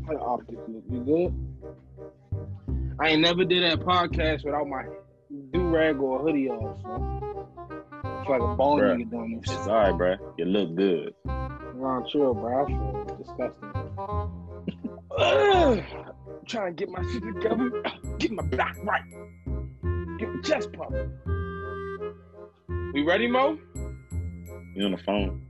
Optics look. You good? I ain't never did that podcast without my do-rag or hoodie off, so it's like a bald nigga doing this. It's alright, bro. You look good. Ron, chill, bro. I feel disgusting. Trying to get my shit together. Get my back right. Get my chest pump. We ready, Mo? You on the phone?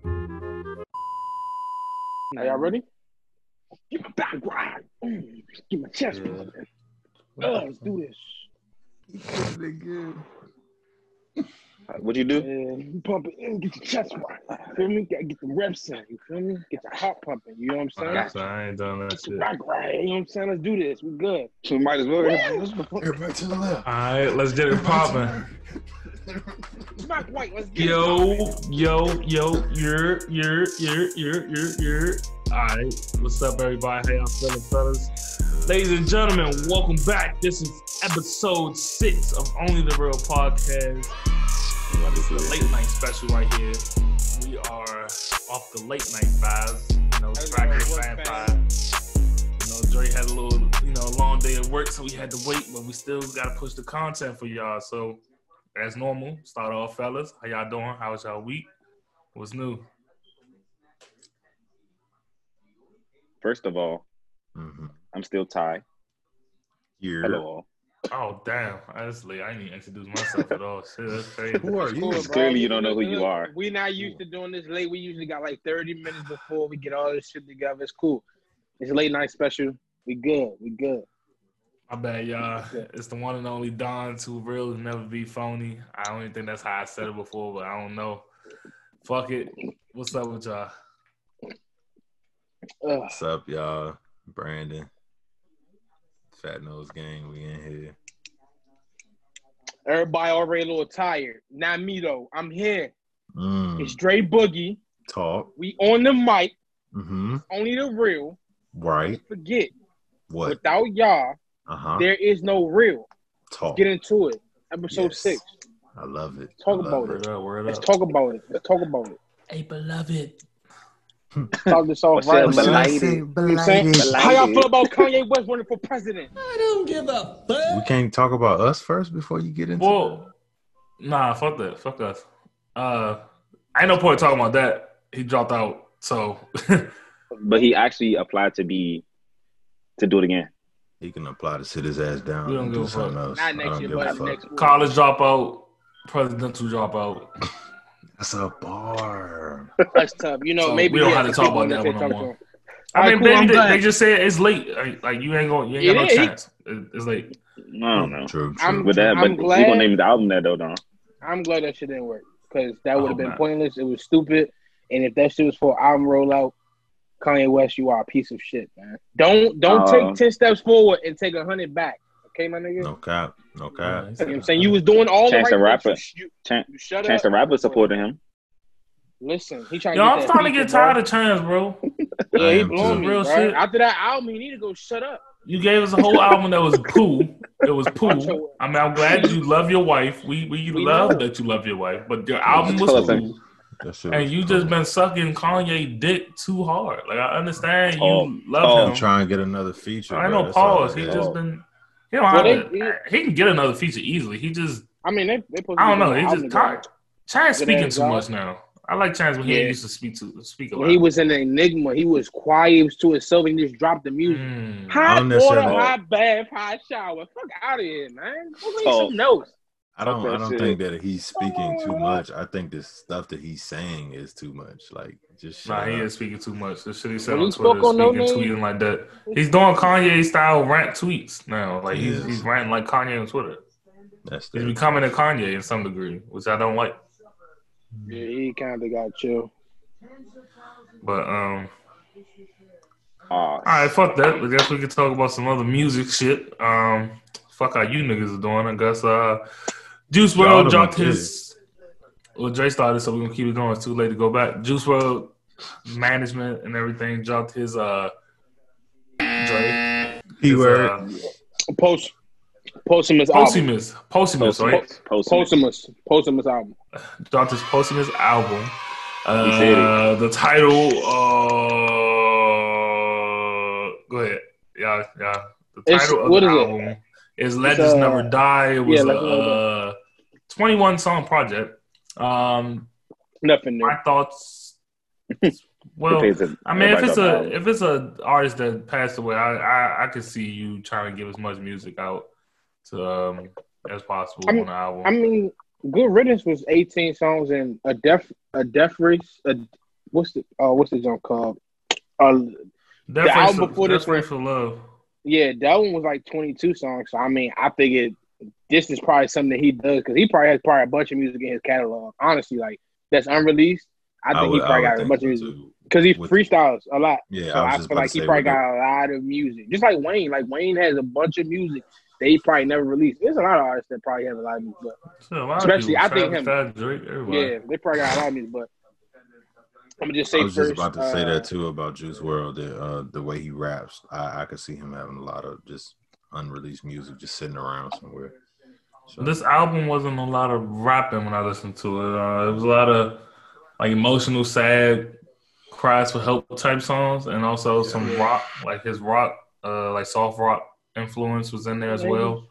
Are y'all ready? Get my back right. Get my chest pumping. Let's do this. Good. What'd you do? And pump it in, get your chest right. Feel me? Gotta get the reps in. You feel me? Get your heart pumping. You know what I'm saying? So I ain't done that shit. Back right. You know what I'm saying? Let's do this. We good. So we might as well. Everybody to the left. All right, let's get it popping. Smack white. Let's get it. You're. All right, what's up, everybody? How y'all feeling, fellas? Ladies and gentlemen, welcome back. This is episode 6 of Only the Real Podcast. This is the late night special right here. We are off the late night vibes. You know, Tracker Fan 5. You know, Dre had a little, long day at work, so we had to wait, but we still got to push the content for y'all. So, as normal, start off, fellas. How y'all doing? How was y'all week? What's new? First of all, I'm still Ty. Hello all. Oh, damn. Honestly, I didn't even introduce myself at all. Shit, that's crazy. Who are you? Clearly, you don't know who you are. We're not used to doing this late. We usually got like 30 minutes before we get all this shit together. It's cool. It's a late night special. We good. My bad, y'all. It's the one and only Don. Too real to never be phony. I don't even think that's how I said it before, but I don't know. Fuck it. What's up with y'all? What's up, y'all? Brandon. Fat Nose Gang, we in here. Everybody already a little tired. Not me, though. I'm here. It's Dre Boogie. Talk. We on the mic. Only the real. Right. Don't forget. What? Without y'all, there is no real. Talk. Get into it. Episode 6. I love it. Talk about it. Word Let's up. talk about it. Hey, beloved. Start this off right. What's up, belated? How y'all feel about Kanye West running for president? I don't give a fuck. We can't talk about us first before you get into Nah, fuck that. Fuck us. Ain't no point talking about that. He dropped out, so. But he actually applied to do it again. He can apply to sit his ass down We don't and give do a something fuck. else. Not next year, but next week. College dropout, presidential dropout. That's a bar. That's tough. So maybe we don't have to talk about that one no more. I mean, cool, baby, they just said it's late. Like you ain't got no chance. It's late. I don't know. True. I'm But glad. we gonna name the album that though, Don. I'm glad that shit didn't work because that would have been man. pointless. It was stupid. And if that shit was for album rollout, Kanye West, you are a piece of shit, man. Don't take 10 steps forward and take 100 back. Okay, my nigga? No cap. No cap. You know what I'm saying? You was doing all Chance the the right Rapper. things. You shut Chance up. the Rapper supported him. Listen, he trying Yo, to I'm get that starting to get feature, tired bro. of Chance, bro. Yeah, he I am blowing too. me, Real bro. shit. After that album, he need to go shut up. You gave us a whole album that was poo. It was Watch poo. your- I mean, I'm glad you love your wife. We love know. that you love your wife, but your album was Tell us poo. That shit And was you cool. just been sucking Kanye dick too hard. Like, I understand you Oh, love him. Try and get another feature. I bro. know That's all pause. it He is. just been. He don't Well, have to, he can get another feature easily. He just. I mean, they supposed to I don't be know. doing He an just album tired. Chance Good speaking ass too job. much now. I like Chance when he Yeah. used to speak a together. lot. He was an enigma. He was quiet. He was to himself. And he just dropped the music. I Hot don't water, necessarily- hot bath, hot shower. Fuck out of here, man. Go make Oh. some notes. I don't Fuck that shit. think that he's speaking too much. I think the stuff that he's saying is too much. Like, just shut Nah, he up. is speaking too much. The shit he said When on he Twitter, spoke on No speaking, Name- tweeting like that. He's doing Kanye style rant tweets now. Like Yes. he's ranting like Kanye on Twitter. That's He's the becoming a Kanye in some degree, which I don't like. Yeah, he kind of got chill. But Oh, all right, fuck that. I guess we could talk about some other music shit. Fuck how you niggas are doing. I guess Juice Y'all WRLD the dropped one his. Well, Dre started, so we're gonna keep it going. It's too late to go back. Juice WRLD management and everything dropped his Dre. keyword. Posthumous album. Posthumous, right? Posthumous album. Dropped his posthumous album. He said it. The title, Go ahead. Yeah. The It's title of what the is album is It's Legends Never Die. It was Legends Never a 21 song project. nothing new. My thoughts. Well, Depends if I mean, if everybody it's dropped the if it's a artist that passed away, I could see you trying to give as much music out to as possible on the album. I mean, Good Riddance was 18 songs and a death race. What's the jump called? The album before this Race for Love. Yeah, that one was like 22 songs. So I mean, I figured this is probably something that he does because he probably has a bunch of music in his catalog. Honestly, like that's unreleased. I think he probably got a bunch of music because he freestyles a lot. Yeah, so I feel like he probably got a lot of music, just like Wayne. Like Wayne has a bunch of music that he probably never released. There's a lot of artists that probably have a lot of music, but especially I think him. Drake, yeah, they probably got a lot of music, but I'm gonna just say I was first. Just about to say that too about Juice WRLD. The way he raps, I could see him having a lot of just unreleased music just sitting around somewhere. So this album wasn't a lot of rapping when I listened to it. It was a lot of like emotional, sad, cries for help type songs, and also some rock, like his rock, like soft rock influence was in there as well.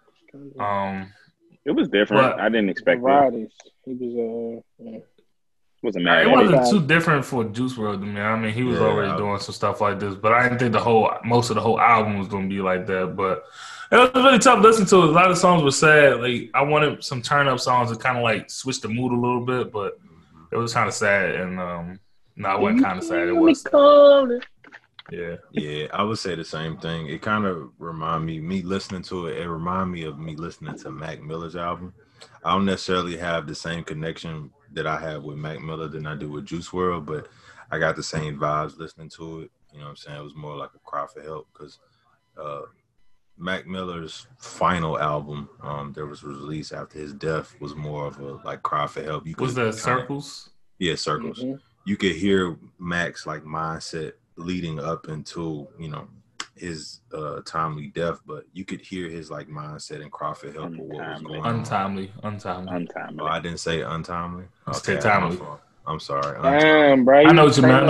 It was different. I didn't expect it. He was wasn't mad. It wasn't too different for Juice WRLD to me. I mean, he was already doing some stuff like this, but I didn't think most of the whole album was going to be like that. But it was really tough to listen to. A lot of songs were sad. Like I wanted some turn up songs to kind of like switch the mood a little bit, but it was kind of sad. And no, it wasn't kind of sad. It was. Yeah, I would say the same thing. It kind of reminded me listening to it. It reminded me of me listening to Mac Miller's album. I don't necessarily have the same connection that I have with Mac Miller than I do with Juice WRLD, but I got the same vibes listening to it. You know what I'm saying? It was more like a cry for help because Mac Miller's final album that was released after his death was more of a like cry for help. Was that Circles? Yeah, Circles. Mm-hmm. You could hear Mac's like mindset leading up into, you know, his timely death, but you could hear his like mindset and cry for help for what was going on. Untimely. Oh, I didn't say untimely. Okay, timely. I'm sorry. Damn, bro. I know what you mean.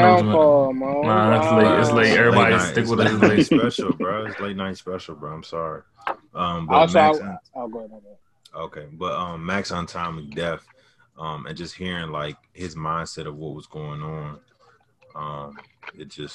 Nah, it's late. Everybody stick with it. It's late special, bro. It's late night special, bro. I'm sorry. But I'll go ahead. Okay, but Mac's untimely death, and just hearing like his mindset of what was going on, it just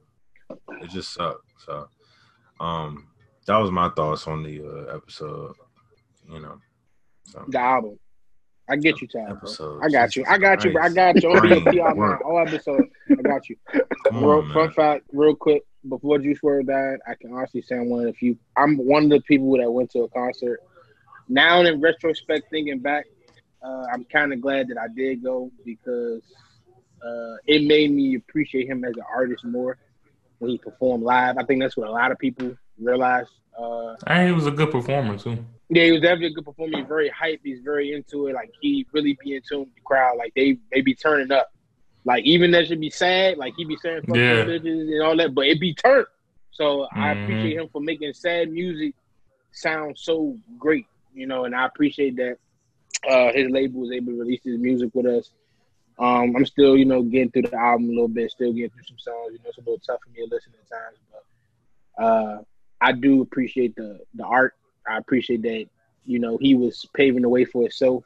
sucked. So, that was my thoughts on the episode. You know, the album. I get you, Chad. I got you, bro. I got you. All episode. I got you. Fun fact, real quick. Before Juice WRLD died, I can honestly say I'm one of the few. I'm one of the people that went to a concert. Now, in retrospect, thinking back, I'm kind of glad that I did go because it made me appreciate him as an artist more when he performed live. I think that's what a lot of people realized. And he was a good performer too. Yeah, he was definitely a good performer. He's very hyped. He's very into it. Like he really be in tune with the crowd. Like they be turning up. Like even that should be sad. Like he be saying fucking bitches and all that, but it be turned. So I appreciate him for making sad music sound so great. You know, and I appreciate that his label was able to release his music with us. I'm still, you know, getting through the album a little bit, still getting through some songs. You know, it's a little tough for me to listen at times, but I do appreciate the art. I appreciate that, you know, he was paving the way for himself.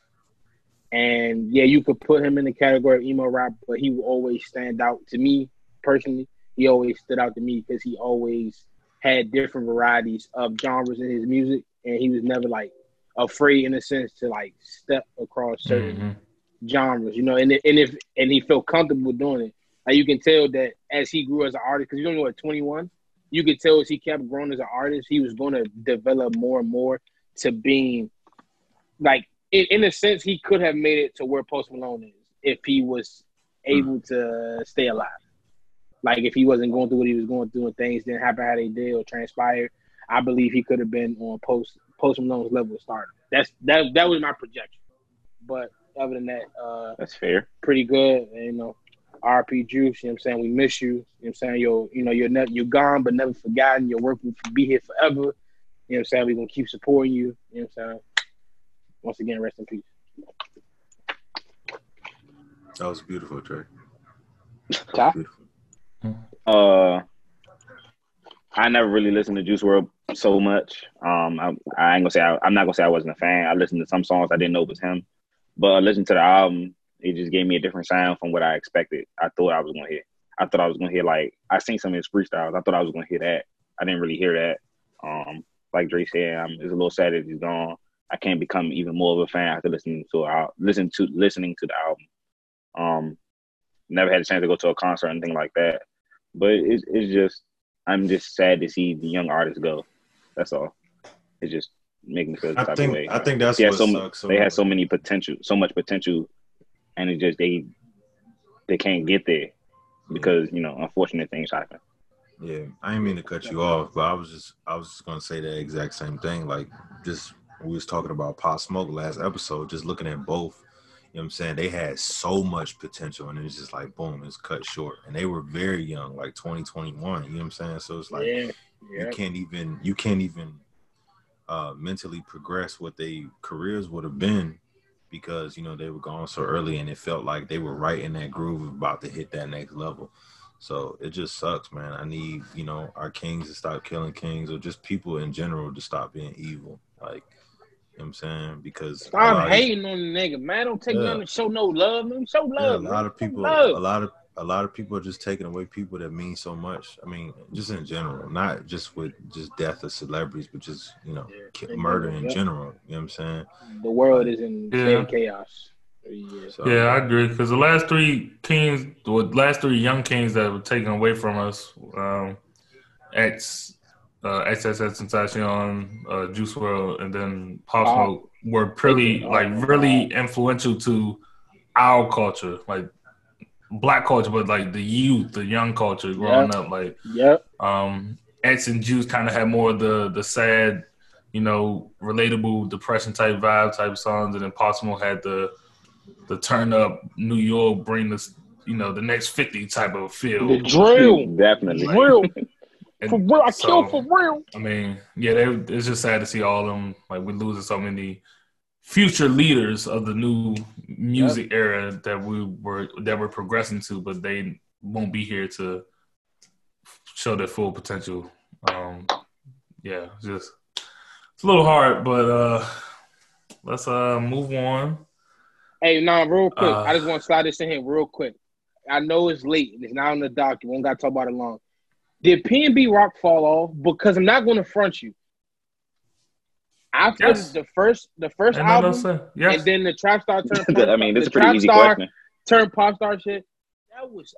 And yeah, you could put him in the category of emo rap, but he will always stand out to me personally. He always stood out to me because he always had different varieties of genres in his music, and he was never like afraid in a sense to like step across certain genres, you know, and he felt comfortable doing it. Like you can tell that as he grew as an artist, because he's only at 21, you could tell as he kept growing as an artist, he was going to develop more and more to being like, in a sense, he could have made it to where Post Malone is if he was able to stay alive. Like if he wasn't going through what he was going through and things didn't happen how they did or transpired, I believe he could have been on Post Malone's level of stardom. That was my projection. But other than that, that's fair. Pretty good. And, you know, RP Juice, you know what I'm saying? We miss you. You know what I'm saying? You're gone but never forgotten. Your work will be here forever. You know what I'm saying? We're going to keep supporting you. You know what I'm saying? Once again, rest in peace. That was beautiful, Trey. Beautiful. I never really listened to Juice WRLD so much. I ain't gonna say I'm not gonna say I wasn't a fan. I listened to some songs I didn't know it was him, but listening to the album, it just gave me a different sound from what I expected. I thought I was gonna hear. I thought I was gonna hear like I seen some of his freestyles. I thought I was gonna hear that. I didn't really hear that. Like Dre said, it's a little sad that he's gone. I can't become even more of a fan after listening to the album. Never had a chance to go to a concert or anything like that. But it's just I'm just sad to see the young artists go. That's all. It just makes me feel the type of way. I think that's what sucks. They had so much potential, and it just they can't get there because unfortunate things happen. Yeah, I didn't mean to cut you off, but I was just gonna say the exact same thing. Like, just we was talking about Pop Smoke last episode, just looking at both. You know what I'm saying? They had so much potential, and it's just like, boom, it's cut short. And they were very young, like 2021. You know what I'm saying? So it's like you can't even mentally progress what their careers would have been because they were gone so early, and it felt like they were right in that groove about to hit that next level. So it just sucks, man. I need our kings to stop killing kings, or just people in general to stop being evil. Like, you know what I'm saying? Because stop hating on the nigga, man. Don't take nothing to show no love, man. Show love. Yeah, a lot of people are just taking away people that mean so much. I mean, just in general, not just with just death of celebrities, but just murder in general. You know what I'm saying? The world is in chaos. Yeah, I agree. Because the last three young kings that were taken away from us, XXXTentacion, Juice WRLD, and then Pop Smoke were really influential to our culture, like Black culture, but like the youth, the young culture growing up. Like, X and Juice kind of had more of the sad, relatable depression type vibe type songs, and then Pop Smoke had the turn up New York, bring this, the next 50 type of feel. The drill, definitely drill. For real, kill for real. I mean, it's just sad to see all of them. Like, we're losing so many future leaders of the new music era that we're progressing to, but they won't be here to show their full potential. It's a little hard, but let's move on. Hey, real quick. I just want to slide this in here real quick. I know it's late. It's not on the dock. We won't got to talk about it long. Did P&B Rock fall off? Because I'm not going to front you. After the first album, and then the Trap Star turned. I mean, this is a pretty easy question. Turned pop star shit. That was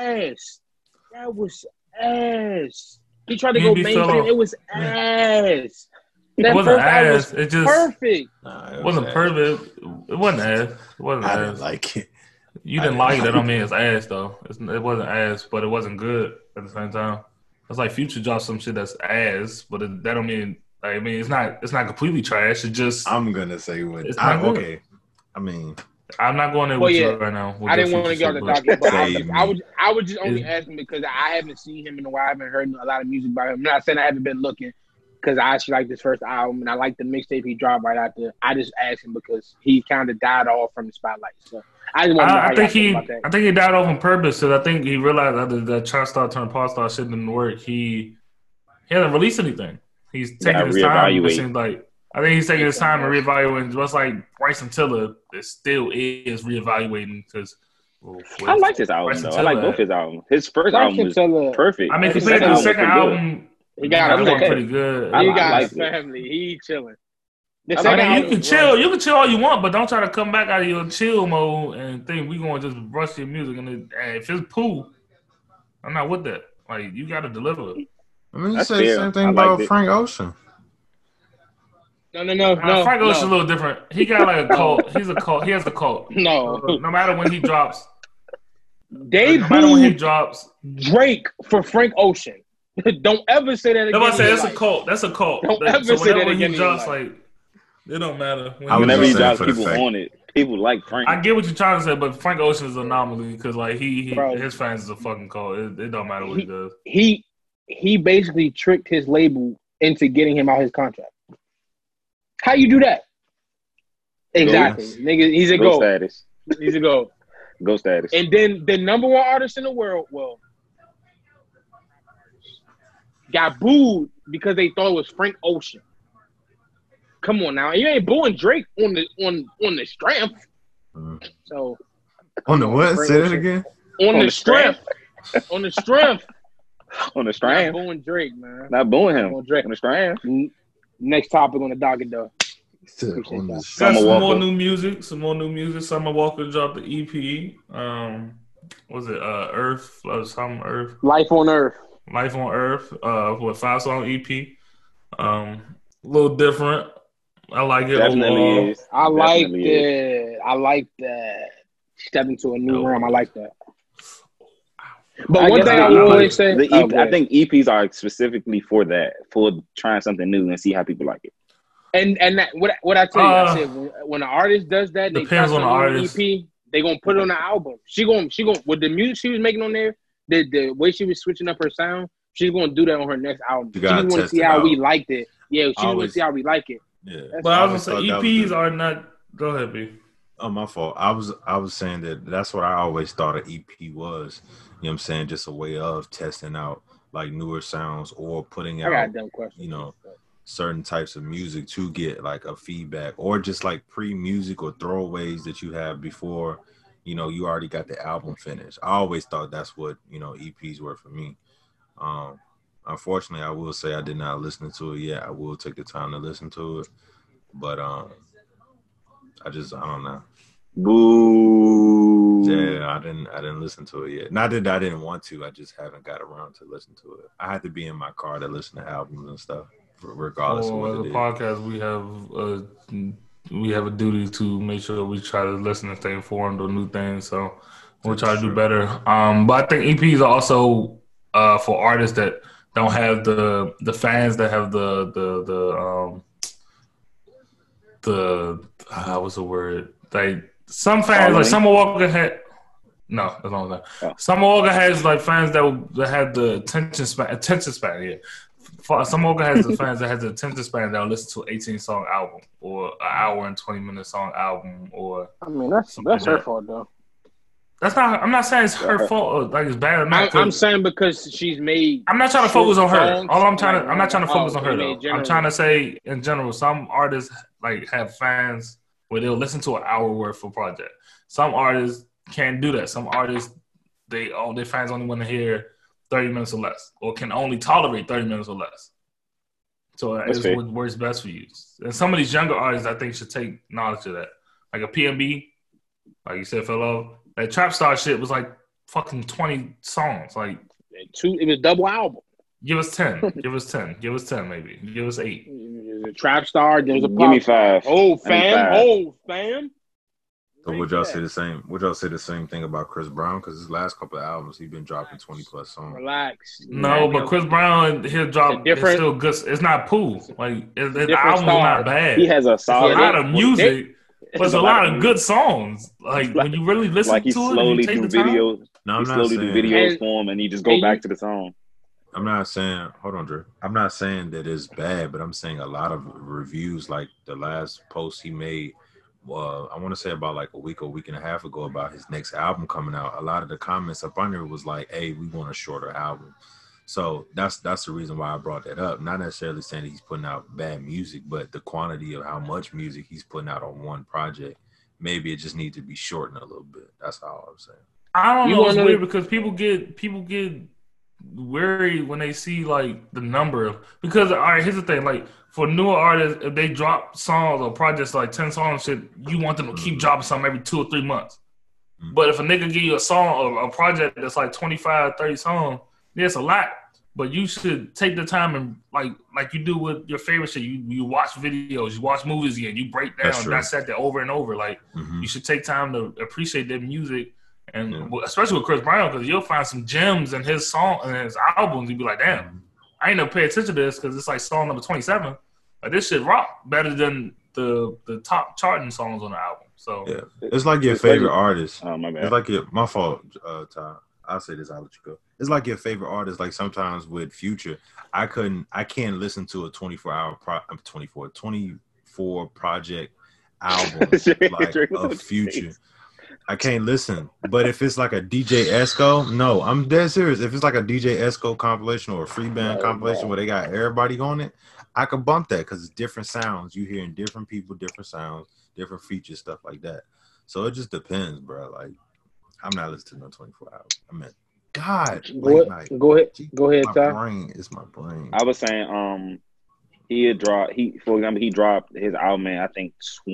ass. He tried to go mainstream. It was ass. It wasn't ass. It just perfect. It wasn't perfect. It wasn't ass. It wasn't ass. I didn't like it. You didn't like it. That don't mean it's ass though. It wasn't ass, but it wasn't good at the same time. It's like Future dropped some shit that's ass, but that don't mean. I mean, it's not completely trash. It just. I'm gonna say when. It's not good. Okay. I mean, I'm not going there with you right now. I didn't want to get on the docket, but I was just only asking because I haven't seen him in a while. I haven't heard a lot of music by him. I'm not saying I haven't been looking because I actually like this first album and I like the mixtape he dropped right after. I just asked him because he kind of died off from the spotlight. So I just want to know how you feel about that. I think he died off on purpose because I think he realized that the Trap Star turned pop star shit didn't work. He hasn't released anything. He's taking his time. It seems like. I think he's taking his time and reevaluating. Just like Bryson Tiller, it still is reevaluating because. I like this album though. I like both his albums. His first album was perfect. I mean, compared to the second album, he got pretty good. He got his family. He chilling. You can chill. You can chill all you want, but don't try to come back out of your chill mode and think we gonna just rush your music. And if it's poo, I'm not with that. Like you got to deliver. I mean, you say the same thing about Frank Ocean. No. Frank Ocean's a little different. He got like a cult. He's a cult. He has a cult. No. No matter when he drops. No matter when he drops. Drake for Frank Ocean. Don't ever say that again. No, I say that's a cult. That's a cult. Don't ever say that again. He drops, like, it don't matter. Whenever he drops, people on it. People like Frank. I get what you're trying to say, but Frank Ocean is an anomaly because like his fans is a fucking cult. It don't matter what he does. He basically tricked his label into getting him out his contract. How you do that? Exactly. Nigga, he's a GOAT. Status. He's a GOAT. GOAT status. And then the number one artist in the world, got booed because they thought it was Frank Ocean. Come on now, you ain't booing Drake on the strength. So on the what? Say that again. On the strength. On the strength. On the strand. Not booing Drake, man. Not booing him. On Drake. On the strand. Next topic on the docket, though. Got some more new music. Summer Walker dropped the EP. Was it Earth? Some Earth. Life on Earth. With 5-song EP. A little different. I like it. Definitely is. I like that. Step into a new realm. I like that. But one thing I will always say, I think EPs are specifically for that, for trying something new and see how people like it. And that, what I tell you, I said when an artist does that, they depends on the artist. EP, they gonna put it on the album. She gonna with the music she was making on there, the way she was switching up her sound, she's gonna do that on her next album. She just want to see how we liked it. Yeah, she want to see how we like it. Yeah, but I was gonna say EPs are not. Go ahead, B. Oh, my fault. I was saying that's what I always thought an EP was. You know what I'm saying? Just a way of testing out like newer sounds or putting out, certain types of music to get like a feedback or just like pre-music or throwaways that you have before, you already got the album finished. I always thought that's what, EPs were for me. Unfortunately, I will say I did not listen to it yet. I will take the time to listen to it. But I don't know. Boo. Yeah, I didn't listen to it yet. Not that I didn't want to. I just haven't got around to listen to it. I had to be in my car to listen to albums and stuff, regardless of what it is. Podcast, we have a duty to make sure we try to listen and stay informed on new things. So we'll try to do better. But I think EPs are also for artists that don't have the fans that have the what's the word? Like some fans, like Summer Walker had. No, that's not that. Oh. Summer Walker has like fans that have the attention span. Yeah, Summer Walker has the fans that has the attention span that will listen to an 18-song album or an hour and 20-minute song album or. I mean, that's her fault though. That's not. I'm not saying it's her fault. Or, like it's bad. I'm saying because she's made. I'm not trying to focus on her. I'm not trying to focus on her though. I'm trying to say in general, some artists like have fans where they'll listen to an hour worth of project. Some artists can't do that. Some artists, their fans only want to hear 30 minutes or less, or can only tolerate 30 minutes or less. So it's what works best for you. And some of these younger artists, I think, should take knowledge of that. Like a PNB, like you said, Philo, that Trap Star shit was like fucking 20 songs. Like it was double album. Give us 10. Give us 10. Give us 10, maybe. Give us 8. There's a Trap Star. There's a Give me 5. Oh, fam. So would y'all say the same? Would y'all say the same thing about Chris Brown? Because his last couple of albums, he's been dropping 20+ songs. Relax. No, but Chris Brown, he'll drop. It's still good. It's not poo. Like the album's not bad. He has a solid. It's a lot of music, but it's a lot of good songs. Like when you really listen to it, slowly do videos. No, he slowly do videos for him, and he just go back to the song. I'm not saying, hold on, Drew. I'm not saying that it's bad, but I'm saying a lot of reviews, like the last post he made, I want to say about like a week and a half ago about his next album coming out. A lot of the comments up under it was like, hey, we want a shorter album. So that's the reason why I brought that up. Not necessarily saying that he's putting out bad music, but the quantity of how much music he's putting out on one project, maybe it just needs to be shortened a little bit. That's all I'm saying. I don't know. It's weird because people get worried when they see like the number because all right, here's the thing, like for newer artists, if they drop songs or projects like 10 songs shit, you want them to keep dropping something every 2 or 3 months. But if a nigga give you a song or a project that's like 25, 30 songs, yeah, it's a lot. But you should take the time and like you do with your favorite shit. You watch videos, you watch movies again, you break down, dissect it over and over. Like you should take time to appreciate their music. And especially with Chris Brown, because you'll find some gems in his song and his albums. You'll be like, damn, I ain't never pay attention to this because it's like song number 27. Like this shit rock better than the top charting songs on the album. So yeah, it's like your favorite artist. Oh my bad. It's like my fault, Ty. I'll say this. I'll let you go. It's like your favorite artist. Like sometimes with Future, I can't listen to a 24 project album like of Future. I can't listen. But if it's like a DJ Esco, no, I'm dead serious. If it's like a DJ Esco compilation or a free band compilation where they got everybody on it, I could bump that because it's different sounds. You hearing different people, different sounds, different features, stuff like that. So it just depends, bro. Like, I'm not listening to no 24 hours. I mean, God, go ahead, my brain is my brain. I was saying, he dropped his album in, I think,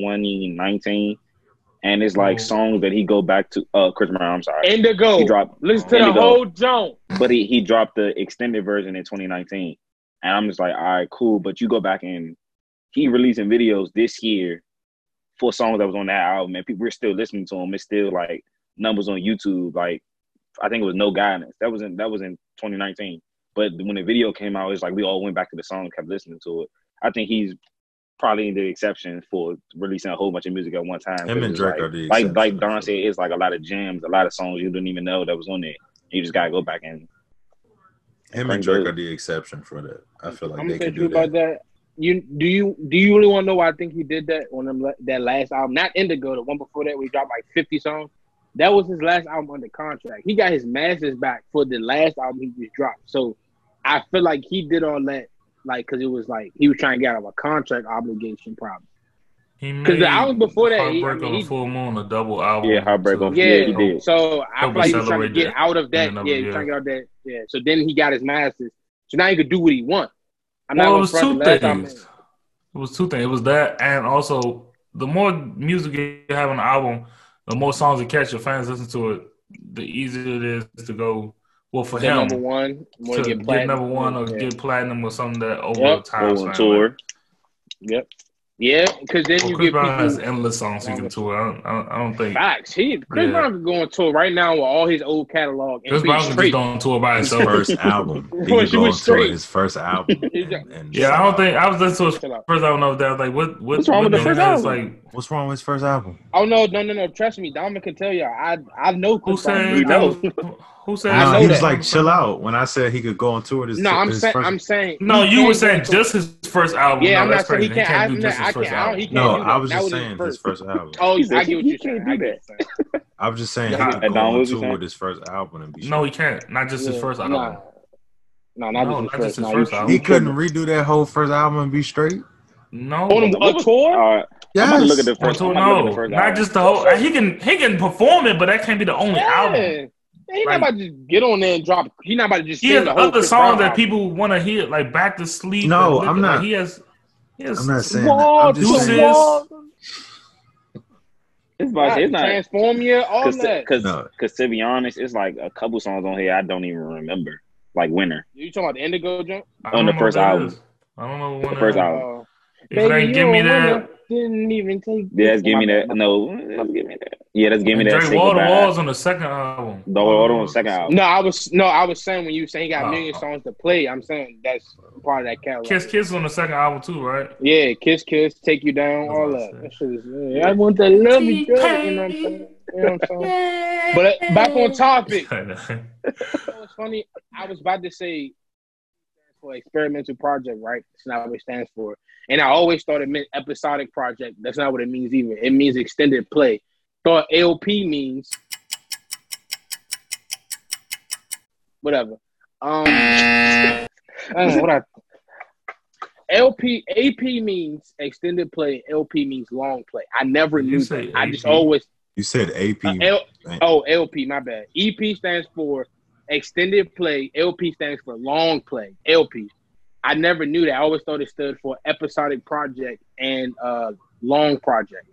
2019, and it's like songs that he go back to. Chris Brown, I'm sorry, Indigo. He dropped. Listen to the whole jump. But he dropped the extended version in 2019, and I'm just like, all right, cool. But you go back and he releasing videos this year for songs that was on that album, and we're still listening to them. It's still like numbers on YouTube. Like, I think it was No Guidance. That was in 2019. But when the video came out, it's like we all went back to the song and kept listening to it. I think he's probably the exception for releasing a whole bunch of music at one time. Him and Drake are the exception. Like Don said, it's like a lot of gems, a lot of songs you didn't even know that was on there. You just gotta go back and. Him and Drake are the exception for that. I feel like they can do about that. Do you really want to know why I think he did that on that last album? Not Indigo, the one before that, where he dropped like 50 songs. That was his last album under contract. He got his masters back for the last album he just dropped. So I feel like he did all that, like, because it was like he was trying to get out of a contract obligation problem. Because the album before that, Heartbreak on the Full Moon, a double album. Yeah, Heartbreak on he did. So I feel like he was trying to get out of that. Yeah, he was trying to get out of that. Yeah. So then he got his masters. So now he could do what he wants. It was two things. It was two things. It was that, and also the more music you have on the album, the more songs you catch, your fans listen to it, the easier it is to go. Well, for him, number one, to get number one or get platinum or something that over time. On tour. Yep. Yeah, because then you Chris get Brown people. has endless songs he can tour. I don't think. Facts. Chris Brown can go on tour right now with all his old catalog. And Chris Brown can just go on tour by himself. His first album. He can go on tour his first album. Yeah, I don't think I was listening to his first album over there. I was like, what's wrong with the first album? Like, what's wrong with his first album? Oh no! Trust me, Dominic can tell you. I know Chris Brown. Who said? No, he was like, chill out. When I said he could go on tour, I'm saying. No, you were saying just his first album. Yeah, no, I'm not saying he can't do just his first album. No, I was just saying his first album. Oh, I get what you're saying. I was just saying he could go on tour with his first album and be. No, he can't. Not just his first album. No, not just his first album. He couldn't redo that whole first album and be straight. No, on a tour. Yeah, I'm gonna look at the first. No, not just the whole. He can perform it, but that can't be the only album. He's not about to just get on there and drop. He's not about to just. He has other songs that people want to hear, like "Back to Sleep." No, I'm not. He has. I'm not saying that. I'm just saying. It's not Transformia, all that. Because to be honest, it's like a couple songs on here I don't even remember. Like Winner. You talking about the Indigo jump? On the first album. I don't know the first album. If it ain't Give Me That. Didn't even take. Yeah, that's Give Me That. No, let's Give Me That. Yeah, that's Give Me That. Drake Wall to Walls on the second album. The Wall on the second album. No, I was saying when you saying he got a million songs to play, I'm saying that's part of that catalog. Kiss on the second album too, right? Yeah, Kiss, Take You Down, all that. That shit is. I want to love you, girl. You know what I'm saying? You know what I'm saying? But back on topic. It's funny. I was about to say for experimental project, right? That's not what it stands for. And I always thought it meant episodic project. That's not what it means either. It means extended play. Thought LP means whatever. LP AP means extended play. LP means long play. I never knew that. I just always. You said AP. LP. My bad. EP stands for extended play. LP stands for long play. LP. I never knew that. I always thought it stood for episodic project and long project.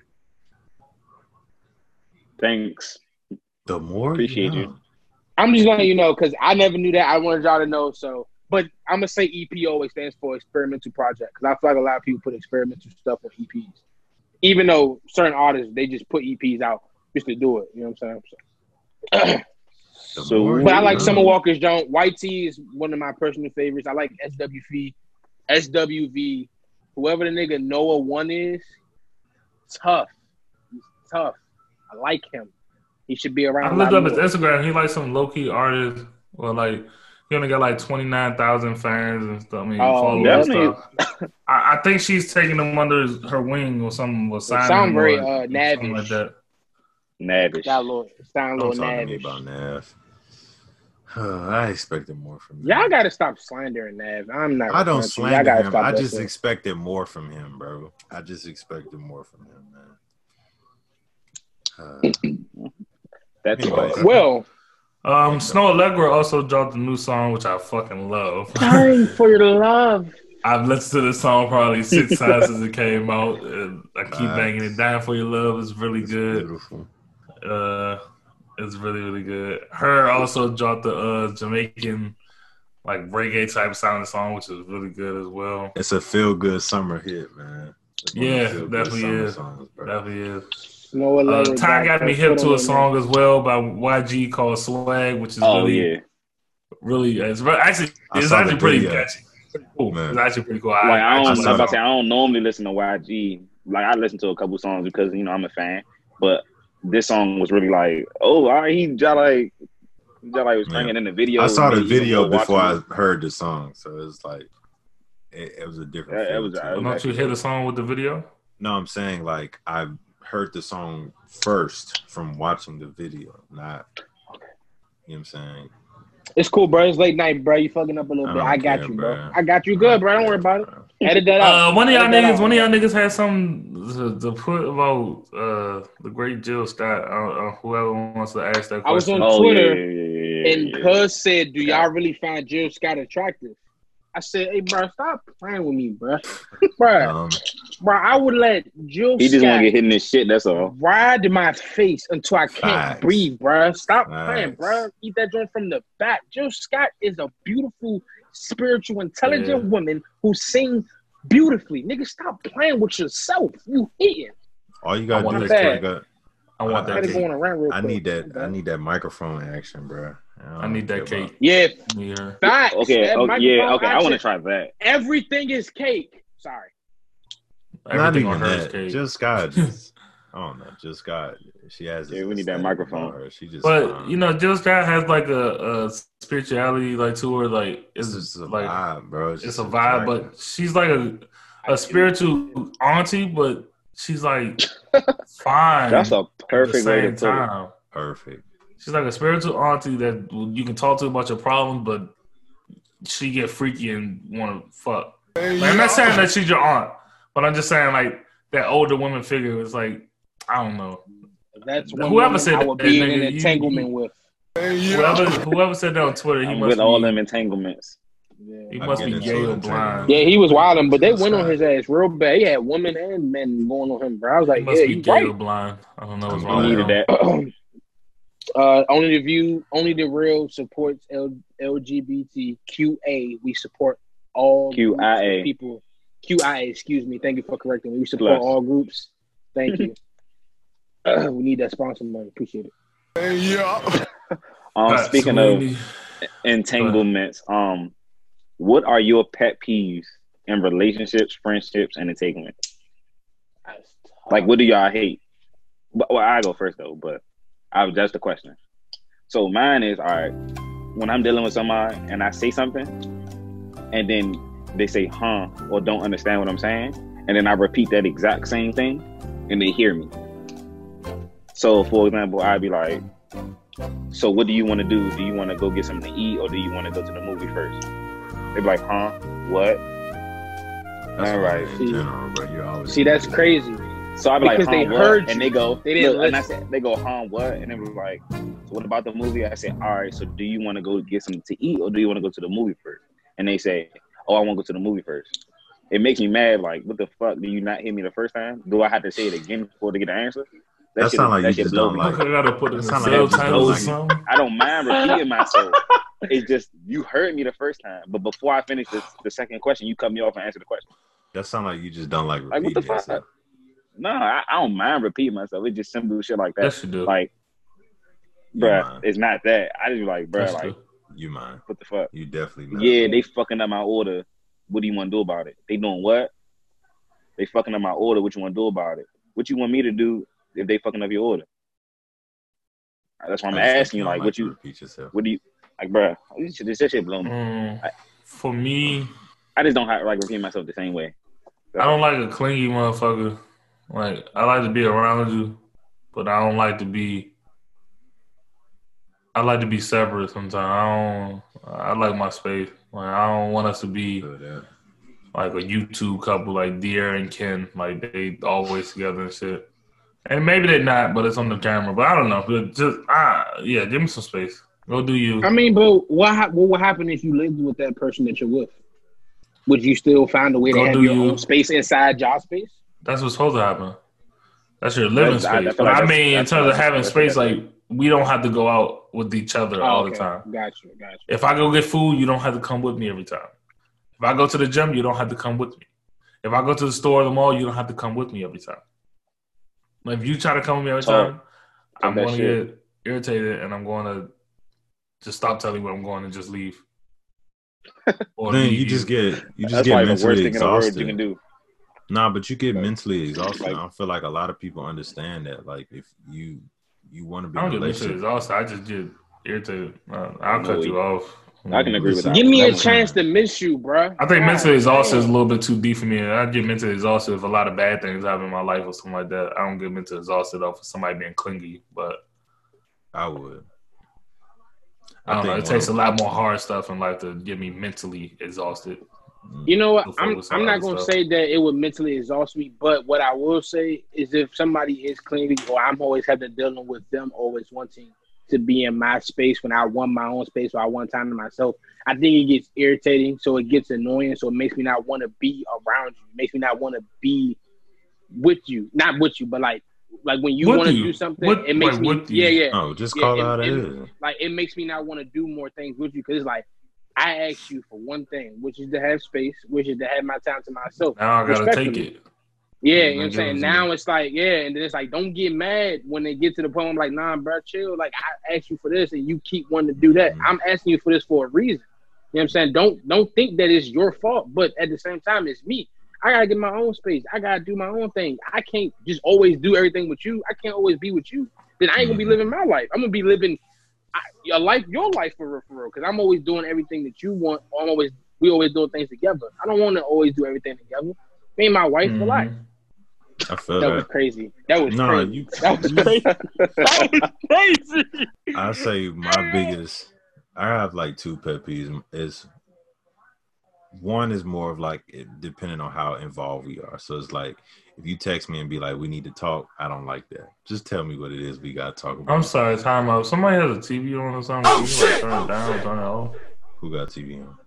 Thanks. The more appreciate you. I'm just letting you know because I never knew that. I wanted y'all to know. So, but I'm gonna say EP always stands for experimental project because I feel like a lot of people put experimental stuff on EPs, even though certain artists they just put EPs out just to do it. You know what I'm saying? But I like Summer Walker's Jones. White Tee is one of my personal favorites. I like SWV. Whoever the nigga Noah 1 is, tough. He's tough. I like him. He should be around. I looked up his Instagram. He like some low key artist. Well, like he only got like 29,000 fans and stuff. I mean, followers and stuff. I think she's taking him under her wing or something. Or signing sound very Navi like that. Navish. Sound a Don't little talk to me Navish. about Nav. I expected more from him. Y'all gotta stop slandering Nav. I'm not. I don't Y'all slander gotta him. stop I that just shit. expected more from him, bro. I just expected more from him, man. That's Anyways. Well, Snow Allegra also dropped a new song, which I fucking love. time for your love. I've listened to this song probably 6 times since it came out. And I keep Nice. banging it. Dying for Your Love is really It's good. beautiful. It's really, really good. Her also dropped the Jamaican, like reggae type sounding song, which is really good as well. It's a feel good summer hit, man. It's one of the Yeah, feel-good definitely summer is. songs, bro. Definitely is. Snow Allegra Ty got me her hip foot to on a the song as well by YG called Swag, which is really, it's actually pretty video. catchy. Cool. Man. It's actually pretty cool. like I actually don't. like I'm about the to say I don't normally listen to YG. Like I listen to a couple songs because I'm a fan. But this song was really like, oh, all right, he just like was bringing in the video. I saw the made it even video more before I watchable. heard the song, so it's like it was a different Yeah, feel. it was- to it was Don't you hear the song with the video? No, I'm saying like I heard the song first from watching the video, not you know what I'm saying. It's cool, bro. It's late night, bro. You fucking up a little bit. I got you, bro. I got you good, bro. Don't worry about it. Edit that out. One of y'all Edit that out. niggas had something to put about the great Jill Scott. Whoever wants to ask that question. I was on Twitter, and Cuz said, "Do y'all really find Jill Scott attractive?" I said, "Hey, bro, stop playing with me, bro. Bro, I would let Jill He just want Scott to get hit in his shit. That's all. ride my face until I can't Facts. breathe, bro. Stop Facts. playing, bro. Eat that joint from the back. Jill Scott is a beautiful, spiritual, intelligent woman who sings beautifully. Nigga, stop playing with yourself. You hating. All you gotta do is that. I want that Gotta cake. go on a rant real I quick. need that. I need that microphone action, bro. I need that cake. Yeah, Yeah. facts. Okay, That yeah, microphone okay. I want to action. try that. Everything is cake. Sorry. Not Everything even on her is that. cake. Just God. Just, I don't know. Just God. She has. This Yeah, we need that aesthetic microphone. about her. She just. But Jill Scott has like a spirituality like to her, like it's just a like vibe, bro. it's a vibe, but she's like a spiritual auntie, but she's like fine. That's a at the perfect way to same put it. time. Perfect. She's like a spiritual auntie that you can talk to about your problems, but she get freaky and want to fuck. Like, I'm not saying that she's your aunt, but I'm just saying like that older woman figure is like, I don't know. That's Whoever whoever said I would that, be in nigga, an entanglement with. Whoever said that on Twitter, he I'm must with be, all them entanglements. he I must get be into gay or it, blind. Yeah, he was wilding, but they Jill went on Scott. his ass real bad. He had women and men going on him, bro. I was He like, must yeah, be you gay right. or blind. I don't know what's I'm wrong He with needed him. that. Only the real supports LGBTQA. We support all groups of QIA. people. QIA, excuse me. Thank you for correcting me. We support Plus. all groups. Thank you. We need that sponsor money. Appreciate it. Speaking of entanglements, what are your pet peeves in relationships, friendships, and entanglements? Like, what do y'all hate? Well, I go first though, but that's the question. So mine is, all right, when I'm dealing with somebody and I say something, and then they say, huh, or don't understand what I'm saying, and then I repeat that exact same thing, and they hear me. So, for example, I'd be like, so what do you want to do? Do you want to go get something to eat, or do you want to go to the movie first? They'd be like, huh, what? That's All right. in general, bro. You always See, that's crazy. So I'd be Because like, they huh, heard what? And you. they go, They didn't look, and I listen. said, they go, huh, what? And they were like, so what about the movie? I said, all right, so do you want to go get something to eat, or do you want to go to the movie first? And they say, oh, I want to go to the movie first. It makes me mad. Like, what the fuck? Do you not hear me the first time? Do I have to say it again before to get an answer? That sound like you just blow don't me. like. I gotta put in the That sound like you just don't subtitles or like it. something. I don't mind repeating myself. It's just you heard me the first time, but before I finish the second question, you cut me off and answer the question. That sound like you just don't like Like, repeating what the fuck? yourself. No, I don't mind repeating myself. It's just simple shit like that. Yes, you do. Like, You bruh, mind. it's not that. I just be like, bruh, Yes, you like, do. You mind. what the fuck? You definitely mind. Yeah, they fucking up my order. What do you want to do about it? They doing what? They fucking up my order. What you want to do about it? What you want me to do if they fucking up your order? That's why I'm I just think asking you, don't like, to repeat yourself. what do you, like, bruh, this shit blow me. For me, I just don't have, like, repeat myself the same way. I don't like a clingy motherfucker. Like, I like to be around you, but I don't like to be. I like to be separate sometimes. I like my space. Like, I don't want us to be like a YouTube couple, like De'Aaron and Ken. Like they always together and shit. And maybe they're not, but it's on the camera. But I don't know. But just yeah, give me some space. Go do you. I mean, but what would happen if you lived with that person that you're with? Would you still find a way to have your own space inside y'all space? That's what's supposed to happen. That's your living space. But I mean, in terms of having space, like we don't have to go out with each other all the time. Gotcha. If I go get food, you don't have to come with me every time. If I go to the gym, you don't have to come with me. If I go to the store or the mall, you don't have to come with me every time. Like if you try to come with me every time, I'm going to get irritated and I'm going to just stop telling you where I'm going and just leave. Or then you just get mentally exhausted. You can do. Nah, but you get mentally exhausted. I don't feel like a lot of people understand that. Like if you want to be, I don't get mentally exhausted. I just get irritated. I'll cut you off. I can agree with that. Give me a chance to miss you, bro. I think mentally exhausted is a little bit too deep for me. I get mentally exhausted if a lot of bad things happen in my life or something like that. I don't get mentally exhausted off of somebody being clingy, but I would. I don't know. It takes a lot more hard stuff in life to get me mentally exhausted. You know what? I'm not going to say that it would mentally exhaust me, but what I will say is if somebody is clingy or I'm always having to deal with them always wanting to be in my space when I want my own space or I want time to myself, I think it gets irritating, so it gets annoying, so it makes me not want to be around you. It makes me not want to be with you. Not with you, but like when you want to do something, it makes me Oh, just call it out it. Like it makes me not want to do more things with you because it's like I asked you for one thing, which is to have space, which is to have my time to myself. Now I gotta take it. Yeah, you know what I'm saying? Now it's like, and then it's like, don't get mad when they get to the point where I'm like, nah, bro, chill. Like, I asked you for this, and you keep wanting to do that. I'm asking you for this for a reason. You know what I'm saying? Don't think that it's your fault, but at the same time, it's me. I gotta get my own space. I gotta do my own thing. I can't just always do everything with you. I can't always be with you. Then I ain't gonna be living my life. I'm gonna be living your life for real. Because I'm always doing everything that you want. We always doing things together. I don't want to always do everything together. Me and my wife for life. I feel that was crazy. That was crazy. That was crazy. I say my biggest. I have like two pet peeves. Is one is more of like depending on how involved we are. So it's like if you text me and be like, "We need to talk," I don't like that. Just tell me what it is we got to talk about. I'm sorry, time out. Somebody has a TV on or something. Oh, shit. Turn it down, turn it off. Who got TV on?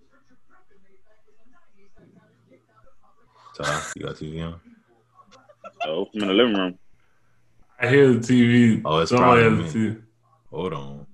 Ty, you got TV on? Oh, I'm in the living room. I hear the TV. Oh, it's probably me. Hold on.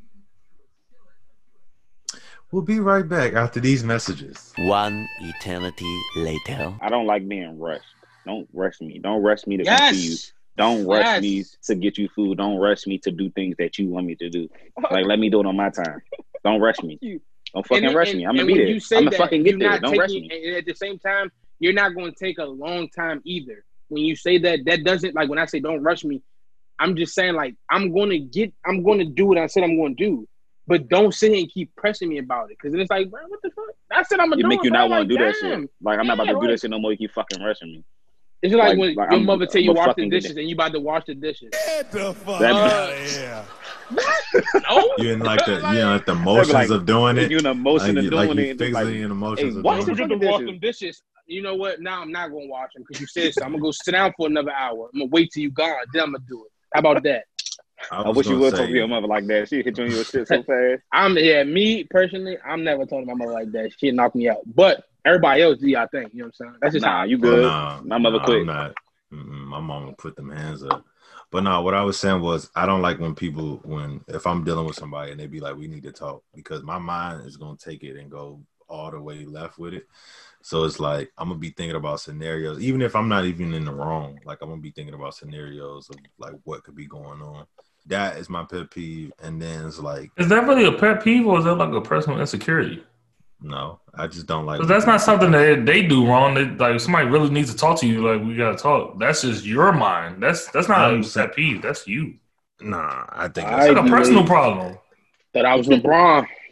We'll be right back after these messages. One eternity later. I don't like being rushed. Don't rush me. Don't rush me to come see you. Don't rush me to get you food. Don't rush me to do things that you want me to do. Like, let me do it on my time. Don't rush me. Don't fucking rush me. I'm going to be there. I'm going to fucking get there. Don't rush me. And at the same time, you're not going to take a long time either. When you say that doesn't, like when I say don't rush me, I'm just saying like I'm going to do what I said I'm going to do. But don't sit here and keep pressing me about it. Because then it's like, bro, what the fuck? I said I'm going to do it. It make you not want to do that shit. Like, I'm not about to do that shit no more. You keep fucking rushing me. It's like when your mother tell you wash the dishes and you about to wash the dishes. Get the fuck out of here. No? You're in like the motions of doing it. You're in the motion of doing it. Physically in the motions of doing it. You're going to wash them dishes. You know what? Now I'm not going to wash them because you said so. I'm going to go sit down for another hour. I'm going to wait till you gone. Then I'm going to do it. How about that? I wish you would talk to your mother like that. She hit you on your shit so fast. Me personally, I'm never talking to my mother like that. She knocked me out. But everybody else do y'all think. You know what I'm saying? That's just you good. My mother quit. I'm not. My mama put them hands up. But no, what I was saying was I don't like if I'm dealing with somebody and they be like, we need to talk, because my mind is going to take it and go all the way left with it. So it's like I'm going to be thinking about scenarios, even if I'm not even in the wrong. Like I'm going to be thinking about scenarios of like what could be going on. That is my pet peeve. And then it's like, is that really a pet peeve or is that like a personal insecurity? No, I just don't like. Because that's not something that they do wrong. Like somebody really needs to talk to you. Like we gotta talk. That's just your mind. That's not a pet peeve. That's you. Nah, I think it's like a personal problem. That I was LeBron.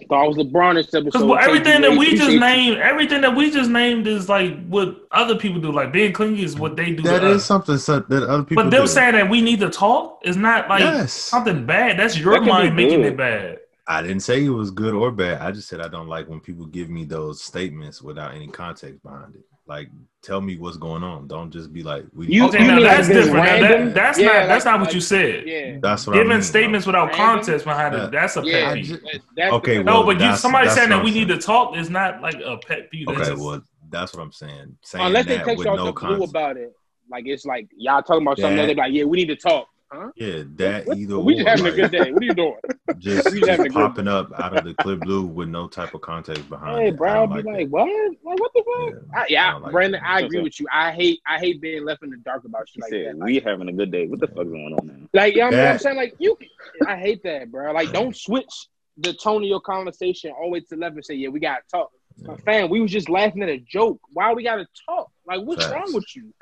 Thought I was LeBron this episode. Because everything that we just named is like what other people do. Like being clingy is what they do. That is something that other people. But them saying that we need to talk is not like something bad. That's your mind making it bad. I didn't say it was good or bad. I just said I don't like when people give me those statements without any context behind it. Like, tell me what's going on. Don't just be like, that's different. That's not what you said. Yeah. That's what giving I mean, statements without context behind it. That's a pet peeve. Okay, no, but somebody saying that we need to talk is not like a pet peeve. Okay, well, that's what I'm saying. Unless they text y'all the blue about it, like it's like y'all talking about something. They're like, yeah, we need to talk. Huh? Yeah, that either we just having a good day. What are you doing? Just popping up out of the clear blue with no type of context behind it. Hey, bro, I'll be like, what? Like, what the fuck? Brandon, I agree with you. I hate being left in the dark about shit like that. We having a good day. What the fuck going on now? Like, you know what I'm saying? Like, I hate that, bro. Like, don't switch the tone of your conversation all the way to the left and say, yeah, we got to talk. My fam, we was just laughing at a joke. Why we got to talk? Like, what's wrong with you?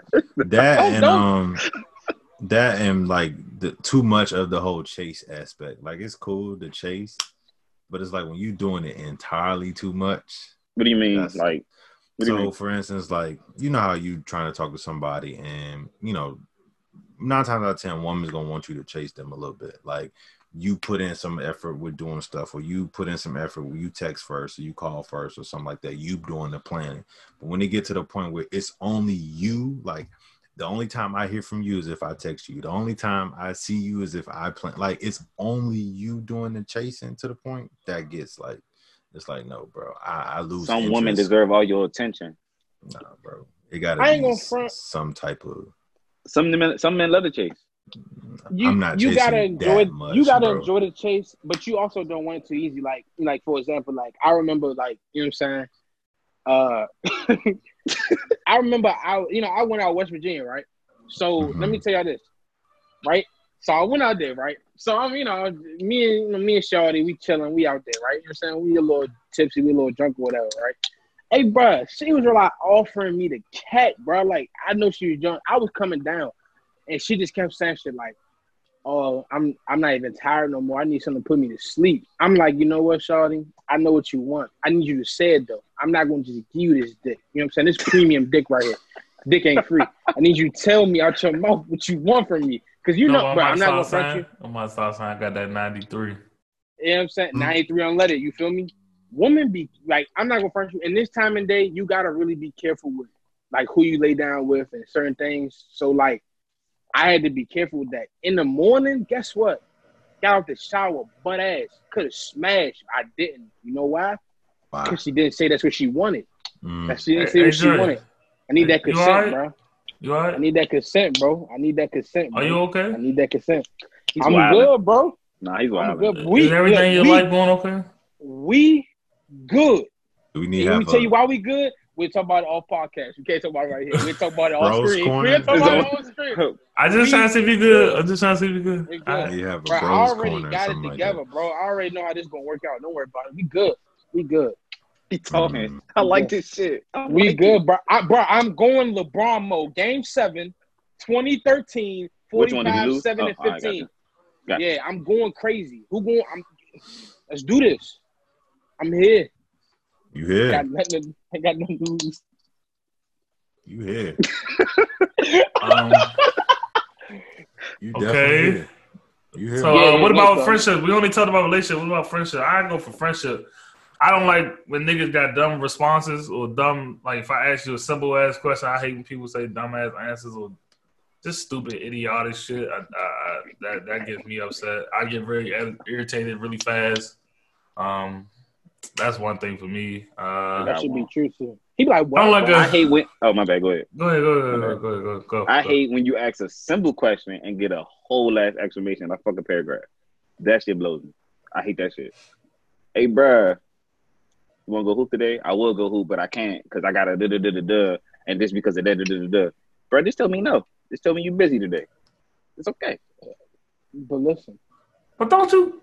That and like the too much of the whole chase aspect. Like it's cool to chase, but it's like when you're doing it entirely too much. What do you mean? For instance, like you know how you trying to talk to somebody, and 9 times out of 10, woman's gonna want you to chase them a little bit. Like you put in some effort with doing stuff, or you put in some effort where you text first, or you call first, or something like that. You doing the planning, but when they get to the point where it's only you, like. The only time I hear from you is if I text you. The only time I see you is if I plan. Like it's only you doing the chasing to the point that gets like, it's like no, bro. I lose. Some interest. women deserve all your attention. Nah, bro. It gotta be some type of. Some men love the chase. I'm not. You gotta enjoy. Much, you gotta enjoy the chase, but you also don't want it too easy. Like for example, like I remember, like you know what I'm saying. I remember I went out West Virginia, right? So let me tell y'all this, right? So I went out there, right? So I'm, me and Shawty, we chilling, we out there, right? You know what I'm saying? We a little tipsy, we a little drunk or whatever, right? Hey, bro, she was like offering me the cat, bro. Like I know she was drunk. I was coming down, and she just kept saying shit like, "Oh, I'm not even tired no more. I need something to put me to sleep." I'm like, you know what, Shawty? I know what you want. I need you to say it though. I'm not going to just give you this dick. You know what I'm saying? This premium dick right here. Dick ain't free. I need you to tell me out your mouth what you want from me. Because bro, I'm not going to front you. On my stop sign, I got that 93. You know what I'm saying? 93 unleaded. You feel me? Women be like, I'm not going to front you. In this time and day, you got to really be careful with like who you lay down with and certain things. So like, I had to be careful with that. In the morning, guess what? Got out the shower, butt ass. Could have smashed. I didn't. You know why? Because she didn't say that's what she wanted. That she didn't say what she wanted. I need that consent, bro. You all right? I need that consent, bro. I need that consent, bro. Are you okay? I need that consent. He's I'm wilding. good, bro. Nah, he's wild. Is everything in your life going okay? We good. Do we need Let me tell you why we good. We'll talk about it off podcast. We can't talk about it right here. We'll talk about it off screen. We'll talk about it on screen. I just trying to see if you good. I'm just trying to see if you good. We good. You have a bro, I already got it together, like bro. I already know how this gonna work out. Don't worry about it. We good. We good. He talking. I like this shit. We good, bro. I'm going LeBron mode. Game 7, 2013, 45, 7, and 15. Yeah, I'm going crazy. Let's do this. I'm here. You here? I got no news. You here? You okay. Here. You here? So what about friendship? We only talked about relationship. What about friendship? I go for friendship. I don't like when niggas got dumb responses or dumb, like if I ask you a simple ass question, I hate when people say dumb ass answers or just stupid, idiotic shit. That gets me upset. I get very irritated really fast. That's one thing for me. That should be true too. He be like, what? I hate when. Oh, my bad. Go ahead. Go. I hate when you ask a simple question and get a whole ass exclamation, like fucking paragraph. That shit blows me. I hate that shit. Hey, bruh, you want to go hoop today? I will go hoop, but I can't because I got a da-da-da-da-da, and just because of da-da-da-da-da. Bro, just tell me no. Just tell me you're busy today. It's okay. But listen. But don't you?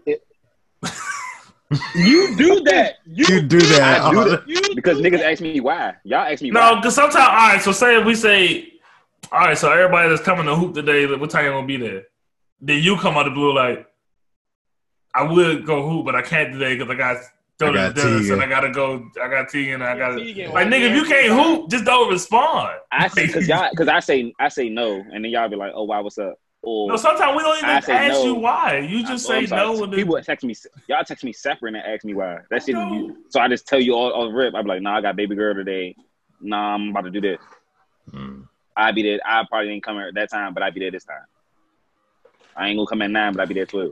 You do that. You do that. I do that because niggas ask me why. Y'all ask me why. No, because sometimes, all right, so say we say, all right, so everybody that's coming to hoop today, what time you going to be there? Then you come out of the blue like, I would go hoop, but I can't today because I got go to Dennis and I gotta go. I got Tegan. I gotta like nigga. If you can't hoop, just don't respond. I say because I say no, and then y'all be like, oh wow, what's up? Or no, sometimes we don't even ask no. you why. You just say no. And people text me. Y'all text me separate and ask me why. That shit. So I just tell you all rip. I be like, nah, I got baby girl today. Nah, I'm about to do this. I be there. I probably didn't come at that time, but I be there this time. I ain't gonna come at 9, but I be there 12.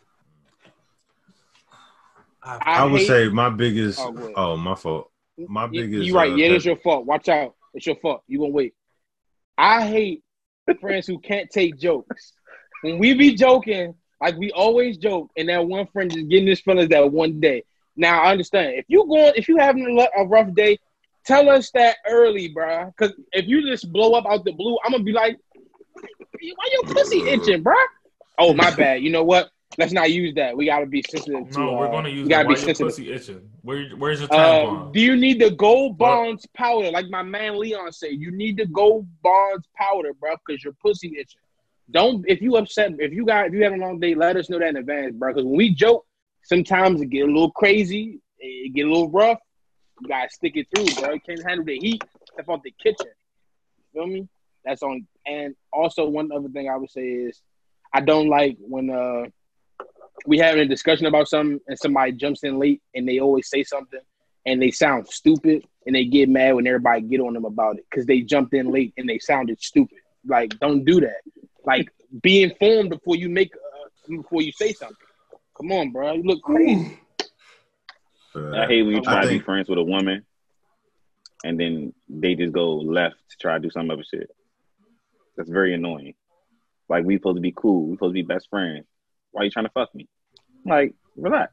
I would say my biggest. Oh, my fault. My biggest. You right. Yeah, it's your fault. Watch out. It's your fault. You gonna wait. I hate friends who can't take jokes. When we be joking, like we always joke, and that one friend just getting his feelings that one day. Now I understand if you having a rough day, tell us that early, bro. Because if you just blow up out the blue, I'm gonna be like, why your pussy itching, bro? Oh, my bad. You know what? Let's not use that. We gotta be sensitive. No, we're gonna use. Gotta why be your sensitive. pussy itching? Where's your tampon? Do you need the Gold Bonds powder? Like my man Leon said, you need the Gold Bonds powder, bro, because your pussy itching. Don't if you upset if you have a long day, let us know that in advance, bro. Because when we joke, sometimes it get a little crazy, it get a little rough. You gotta stick it through, bro. You can't handle the heat. Step out the kitchen. You feel me? That's on. And also one other thing I would say is I don't like when we having a discussion about something and somebody jumps in late and they always say something and they sound stupid and they get mad when everybody get on them about it because they jumped in late and they sounded stupid. Like, don't do that. Like, be informed before you say something. Come on, bro. You look crazy. I hate when you try to be friends with a woman and then they just go left to try to do some other shit. That's very annoying. Like, we supposed to be cool. We supposed to be best friends. Why are you trying to fuck me? Like, relax.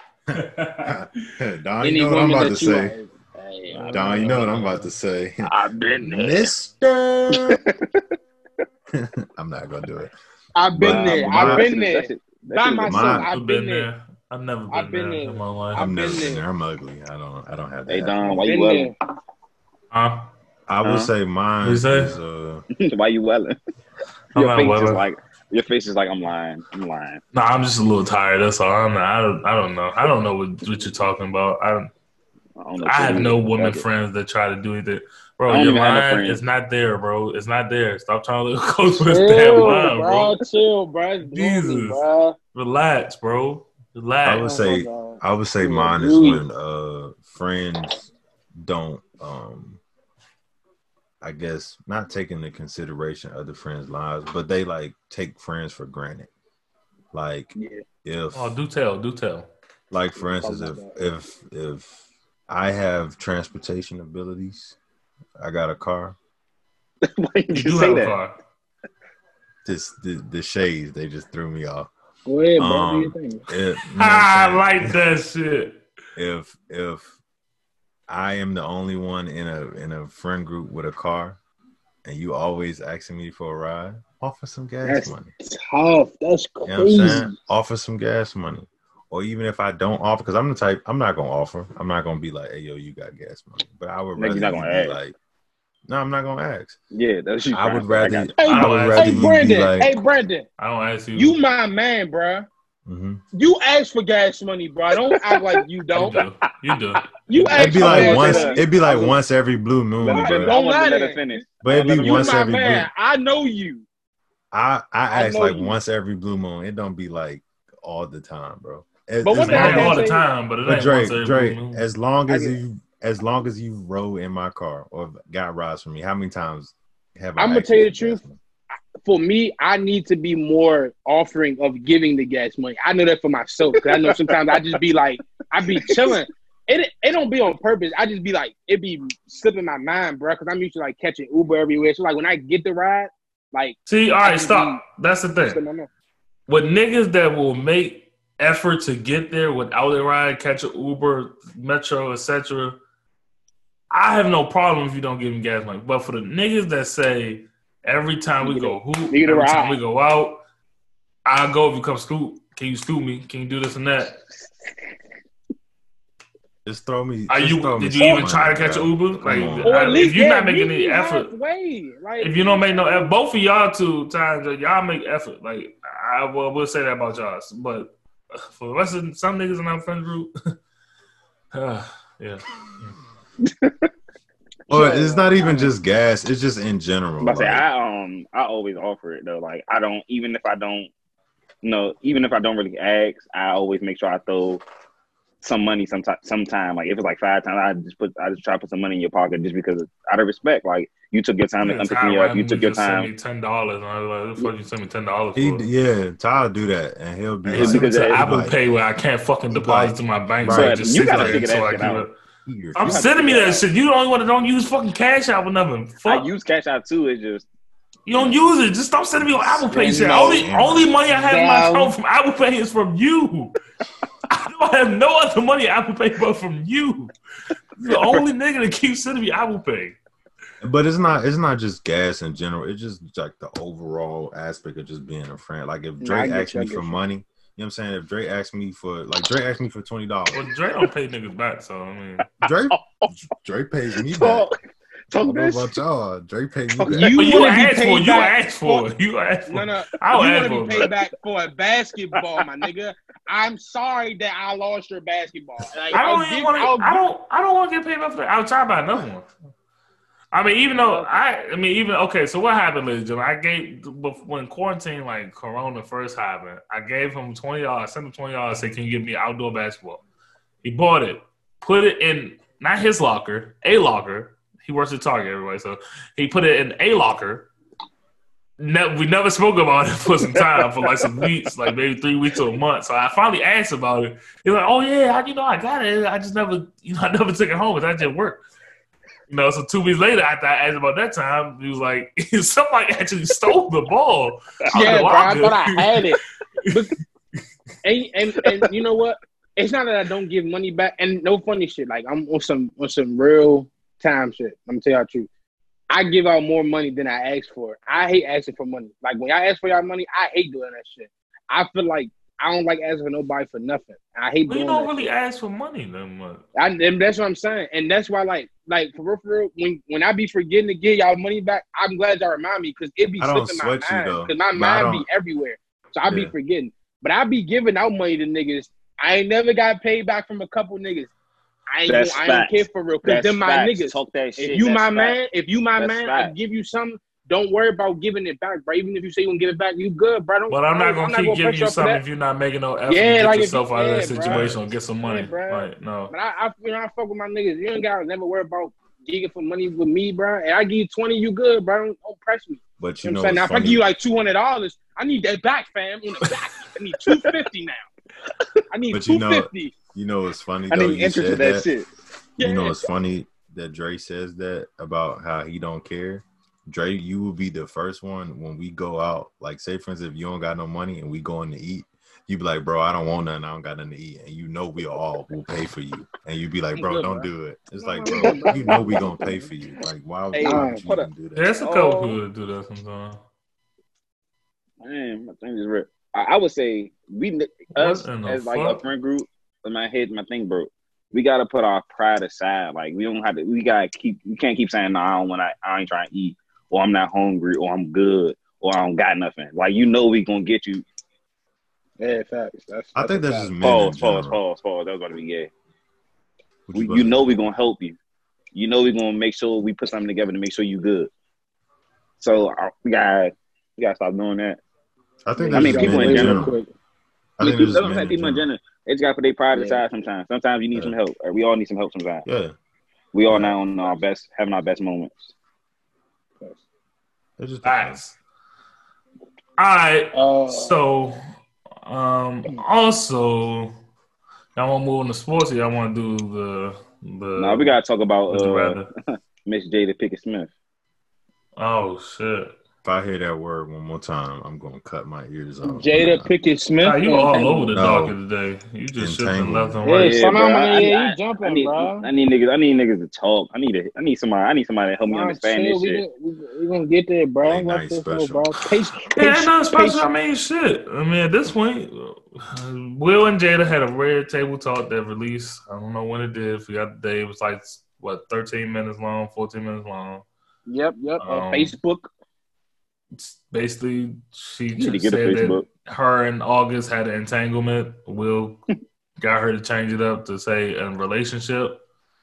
Don, you know what I'm about to say. Don, you know what I'm about to say. I've been there. Mister. I'm not going to do it. I've been there. I've been there. By myself. I've been there. I've never been there in my life. I've never been there. I'm ugly. I don't have that. Hey, Don, why you welling? Huh? I would say mine is... why you welling? Your face is like I'm lying. Nah, I'm just a little tired. That's all. I don't know. I don't know what you're talking about. I have no women friends that try to do anything. Bro, your line is not there, bro. It's not there. Stop trying to look close for this damn line, bro. Chill, bro. Jesus, bro. Relax, bro. Relax. I would say mine is when friends don't I guess not take into consideration other friends' lives, but they like take friends for granted. Like if do tell. Like for instance, if I have transportation abilities, I got a car. Why did you do say have that? A car. Just the shades, they just threw me off. Go ahead, bro. Do your thing. I like that shit. If I am the only one in a friend group with a car, and you always asking me for a ride, offer some gas money. Tough. That's crazy. You know what I'm saying? Offer some gas money. Or even if I don't offer, because I'm the type, I'm not gonna offer. I'm not gonna be like, "Hey, yo, you got gas money." But I would rather you're not gonna be like, "No, I'm not gonna ask." Yeah, that's you. I would rather. Hey, Brandon. Like, hey, Brandon. I don't ask you. You my man, bro. Mm-hmm. You ask for gas money, bro. Don't act like you don't. You do. You ask it'd be for like gas once. money. It'd be like once every blue moon. Don't let her finish. But it'd be once my every man. blue. I know you. I ask like you. once every blue moon. It don't be like all the time, bro. But one thing It I ain't can all the say- time, but it ain't once every Drake, blue moon. as long as you roll in my car or got rides from me, how many times have I? I'm gonna tell you the truth. For me, I need to be more offering of giving the gas money. I know that for myself because I know sometimes I just be like, I be chilling. It don't be on purpose. I just be like, it be slipping my mind, bro. Because I'm used to like catching Uber everywhere. So like when I get the ride, like see, all right, stop. That's the thing. With niggas that will make effort to get there without a ride, catch an Uber, Metro, etc. I have no problem if you don't give me gas money. But for the niggas that say every time we go hoop, every time we go out, I'll go if you come scoop. Can you scoop me? Can you do this and that? Just throw me. Did you even try to catch an Uber? Like, if you're not making any effort, if you don't make no effort, both of y'all 2 times, y'all make effort. Like, I will say that about y'all. But for the rest of some niggas in our friend group, Yeah. Well, it's not even just gas. It's just in general. But Like, I always offer it though. Like I don't, even if I don't really ask, I always make sure I throw some money sometime. Like if it's like 5 times, I just try to put some money in your pocket just because out of respect. Like you took your time to come pick me up. You took your time. Send me $10, and I was like, "The fuck you send me $10 for?" yeah, Tyler do that, and he'll be It's like, because it's Apple like, Pay where I can't fucking deposit to my bank. So Right. I just You sit gotta there figure that until I shit give out. it. I'm sending me that shit. You the only one that don't use fucking Cash App or nothing. Fuck. I use Cash App too. It's just You don't use it. Just stop sending me on Apple Pay shit. No. Only money I have in my No. account from Apple Pay is from you. I don't have no other money Apple Pay but from you. You're the only nigga that keeps sending me Apple Pay. But it's not just gas in general. It's just like the overall aspect of just being a friend. Like if Drake asks me for money, you know what I'm saying? If Drake asks me for $20. Well, Drake don't pay niggas back, so I mean, Drake pays me back. I don't know this. about y'all. Drake pays me back. you wanna be asked for paid it. You asked for No, it. no. I'll You ask want to for be it. paid back for a basketball, my nigga. I'm sorry that I lost your basketball. Like, I don't want to get paid back for that. I'll try about another one. I mean, okay. So what happened, ladies and gentlemen? I gave when quarantine, like Corona first happened. I gave him $20. Sent him $20. Said, "Can you give me outdoor basketball?" He bought it, put it in not his locker, a locker. He works at Target, everybody. So he put it in a locker. We never spoke about it for some time, for like some weeks, like maybe 3 weeks or a month. So I finally asked about it. He's like, "Oh yeah, I got it. I just never, I never took it home. That just worked." So 2 weeks later, after I asked about that time, he was like, "Somebody actually stole the ball." Yeah, bro, I thought I had it. But, and you know what? It's not that I don't give money back, and no funny shit. Like I'm on some real time shit. I'm gonna tell y'all the truth. I give out more money than I ask for. I hate asking for money. Like when y'all ask for y'all money, I hate doing that shit. I feel like I don't like asking for nobody for nothing. I hate doing that. You don't really ask for money that much. And that's what I'm saying. And that's why, like for real, when I be forgetting to give y'all money back, I'm glad y'all remind me because it be slipping my mind. Because my mind be everywhere. So I be forgetting. But I be giving out money to niggas. I ain't never got paid back from a couple niggas. I ain't care for real. Because them my niggas. Talk that shit. If you my man, I give you something. Don't worry about giving it back, bro. Even if you say you gonna give it back, you good, bro. But I'm not gonna keep giving you something if you're not making no effort to get yourself out of that situation or get some money. Right? No. But I fuck with my niggas. You ain't gotta never worry about gigging for money with me, bro. And I give you 20, you good, bro. Don't press me. But you know, what I'm saying? Now if I give you like $200, I need that back, fam. On the back, I need $250 now. I need $250. You know it's funny I though. need interest in that shit. You know it's funny that Dre says that about how he don't care. Dre, you will be the first one when we go out. Like, say, for instance, if you don't got no money and we going to eat, you be like, "Bro, I don't want nothing. I don't got nothing to eat." And you know we all will pay for you. And you be like, "Bro, don't do it." It's like, bro, you know we gonna pay for you. Like, why would you even do that? There's a couple people that do that sometimes. Man, my thing is real. I would say us as like a friend group. My thing broke. We gotta put our pride aside. Like we can't keep saying no. I ain't trying to eat, or I'm not hungry, or I'm good, or I don't got nothing. Like we gonna get you. Yeah, facts. I think that's just pause. That was about to be gay. You know we gonna help you. You know we gonna make sure we put something together to make sure you good. So we gotta stop doing that. I think people in general. People in general. They just got to put their pride aside sometimes. Sometimes you need some help. Or we all need some help sometimes. Yeah. We all now on our best, having our best moments. It's just nice. All right. So, also, y'all want to move on to sports or y'all want to do the No, we got to talk about Miss Jada Pinkett Smith. Oh, shit. If I hear that word one more time, I'm gonna cut my ears off. Jada Pinkett Smith. You all over the docket today. You just shifting left and right. You jumping, bro. I need niggas to talk. I need somebody to help me understand this shit. We gonna get there, bro. Ain't nothing special. Ain't nothing special. I mean, shit. I mean, at this point, Will and Jada had a rare table talk that released. I don't know when it did. Forgot the day. It was like 13 minutes long, 14 minutes long. Yep. Facebook. Basically, she just said that her and August had an entanglement. Will got her to change it up to say in relationship.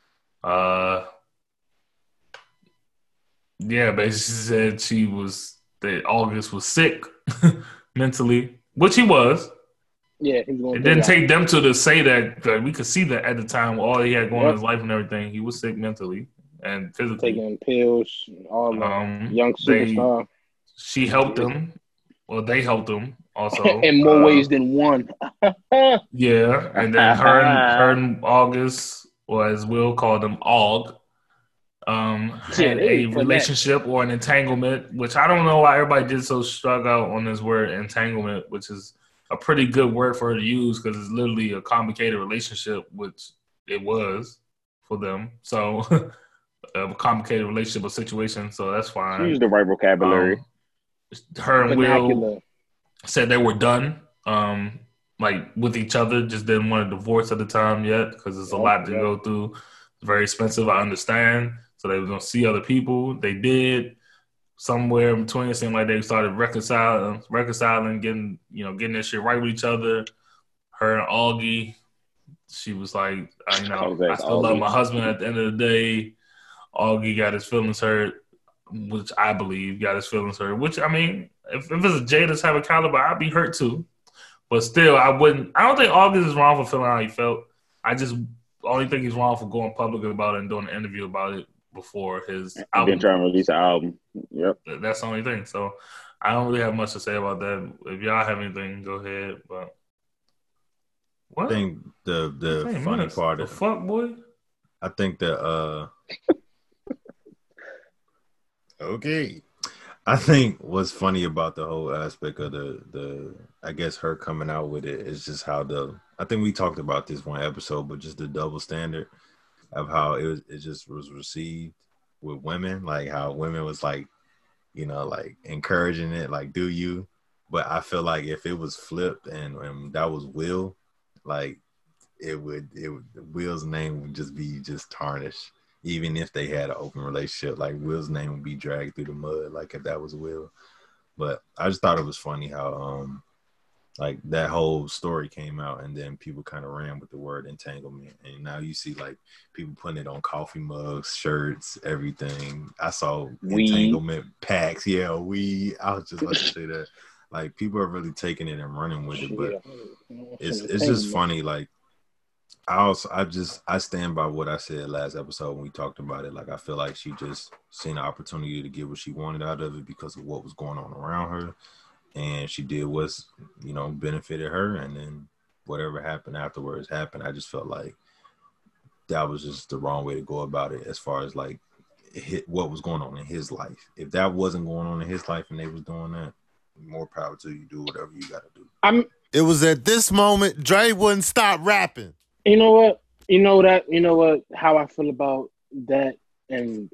Yeah, basically said that August was sick mentally, which he was. Yeah, he was going. It didn't take them to say that. We could see that at the time, all he had going on in his life and everything. He was sick mentally and physically. Taking pills, all young superstar. She helped him. Well, they helped him also. In more ways than one. Yeah, and then her and August, or as Will called him, Aug, had a relationship or an entanglement, which I don't know why everybody did so struggle out on this word entanglement, which is a pretty good word for her to use because it's literally a complicated relationship, which it was for them. So a complicated relationship or situation, so that's fine. She used the right vocabulary. Her and Will said they were done, like with each other, just didn't want a divorce at the time yet because it's a lot to go through. It's very expensive, I understand. So they were going to see other people. They did. Somewhere in between, it seemed like they started reconciling, getting their shit right with each other. Her and Augie, she was like, I still love my husband at the end of the day. Augie got his feelings hurt, which I believe got his feelings hurt. Which, I mean, if it's a Jada type of caliber, I'd be hurt too. But still, I don't think August is wrong for feeling how he felt. I just only think he's wrong for going public about it and doing an interview about it before his album. Been trying to release an album. Yep. That's the only thing. So I don't really have much to say about that. If y'all have anything, go ahead. But what? I think the funny part of fuck boy. I think that okay. I think what's funny about the whole aspect of the I guess her coming out with it is just how I think we talked about this one episode, but just the double standard of how it just was received with women, like how women was like, like encouraging it, like do you? But I feel like if it was flipped and that was Will, like it would Will's name would just be tarnished. Even if they had an open relationship, like Will's name would be dragged through the mud, like if that was Will. But I just thought it was funny how like that whole story came out and then people kind of ran with the word entanglement. And now you see like people putting it on coffee mugs, shirts, everything. I saw entanglement packs. Yeah, I was just about to say that. Like people are really taking it and running with it. But it's just funny. Like I stand by what I said last episode when we talked about it. Like I feel like she just seen an opportunity to get what she wanted out of it because of what was going on around her. And she did what's, benefited her. And then whatever happened afterwards happened. I just felt like that was just the wrong way to go about it as far as like what was going on in his life. If that wasn't going on in his life and they was doing that, more power to you. Do whatever you got to do. It was at this moment Dre wouldn't stop rapping. You know what? How I feel about that, and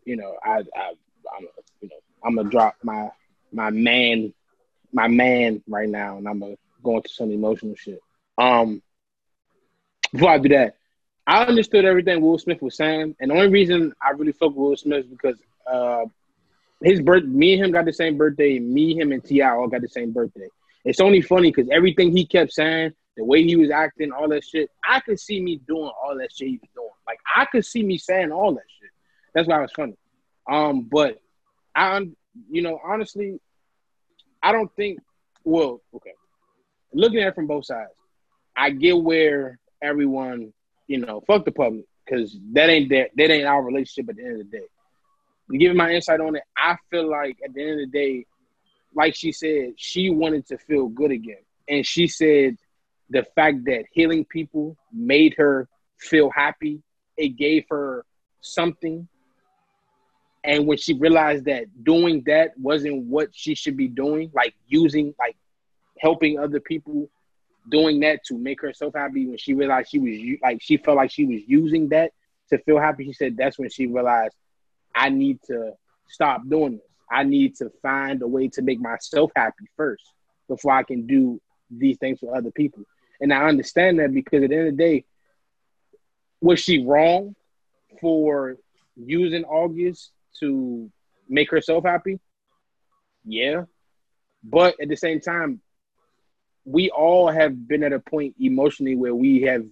I'm gonna drop my man right now, and I'm gonna go into some emotional shit. Before I do that, I understood everything Will Smith was saying, and the only reason I really fuck with Will Smith is because me and him got the same birthday. Me, him, and T.I. all got the same birthday. It's only funny because everything he kept saying, the way he was acting, all that shit, I could see me doing all that shit he was doing. Like, I could see me saying all that shit. That's why it was funny. But honestly, I don't think, okay. Looking at it from both sides, I get where everyone, fuck the public, because that ain't our relationship at the end of the day. Giving my insight on it, I feel like at the end of the day, like she said, she wanted to feel good again. And she said the fact that healing people made her feel happy, it gave her something. And when she realized that doing that wasn't what she should be doing, like helping other people, doing that to make herself happy, when she realized she felt like she was using that to feel happy, she said that's when she realized, I need to stop doing this. I need to find a way to make myself happy first before I can do these things for other people. And I understand that because at the end of the day, was she wrong for using August to make herself happy? Yeah. But at the same time, we all have been at a point emotionally where we have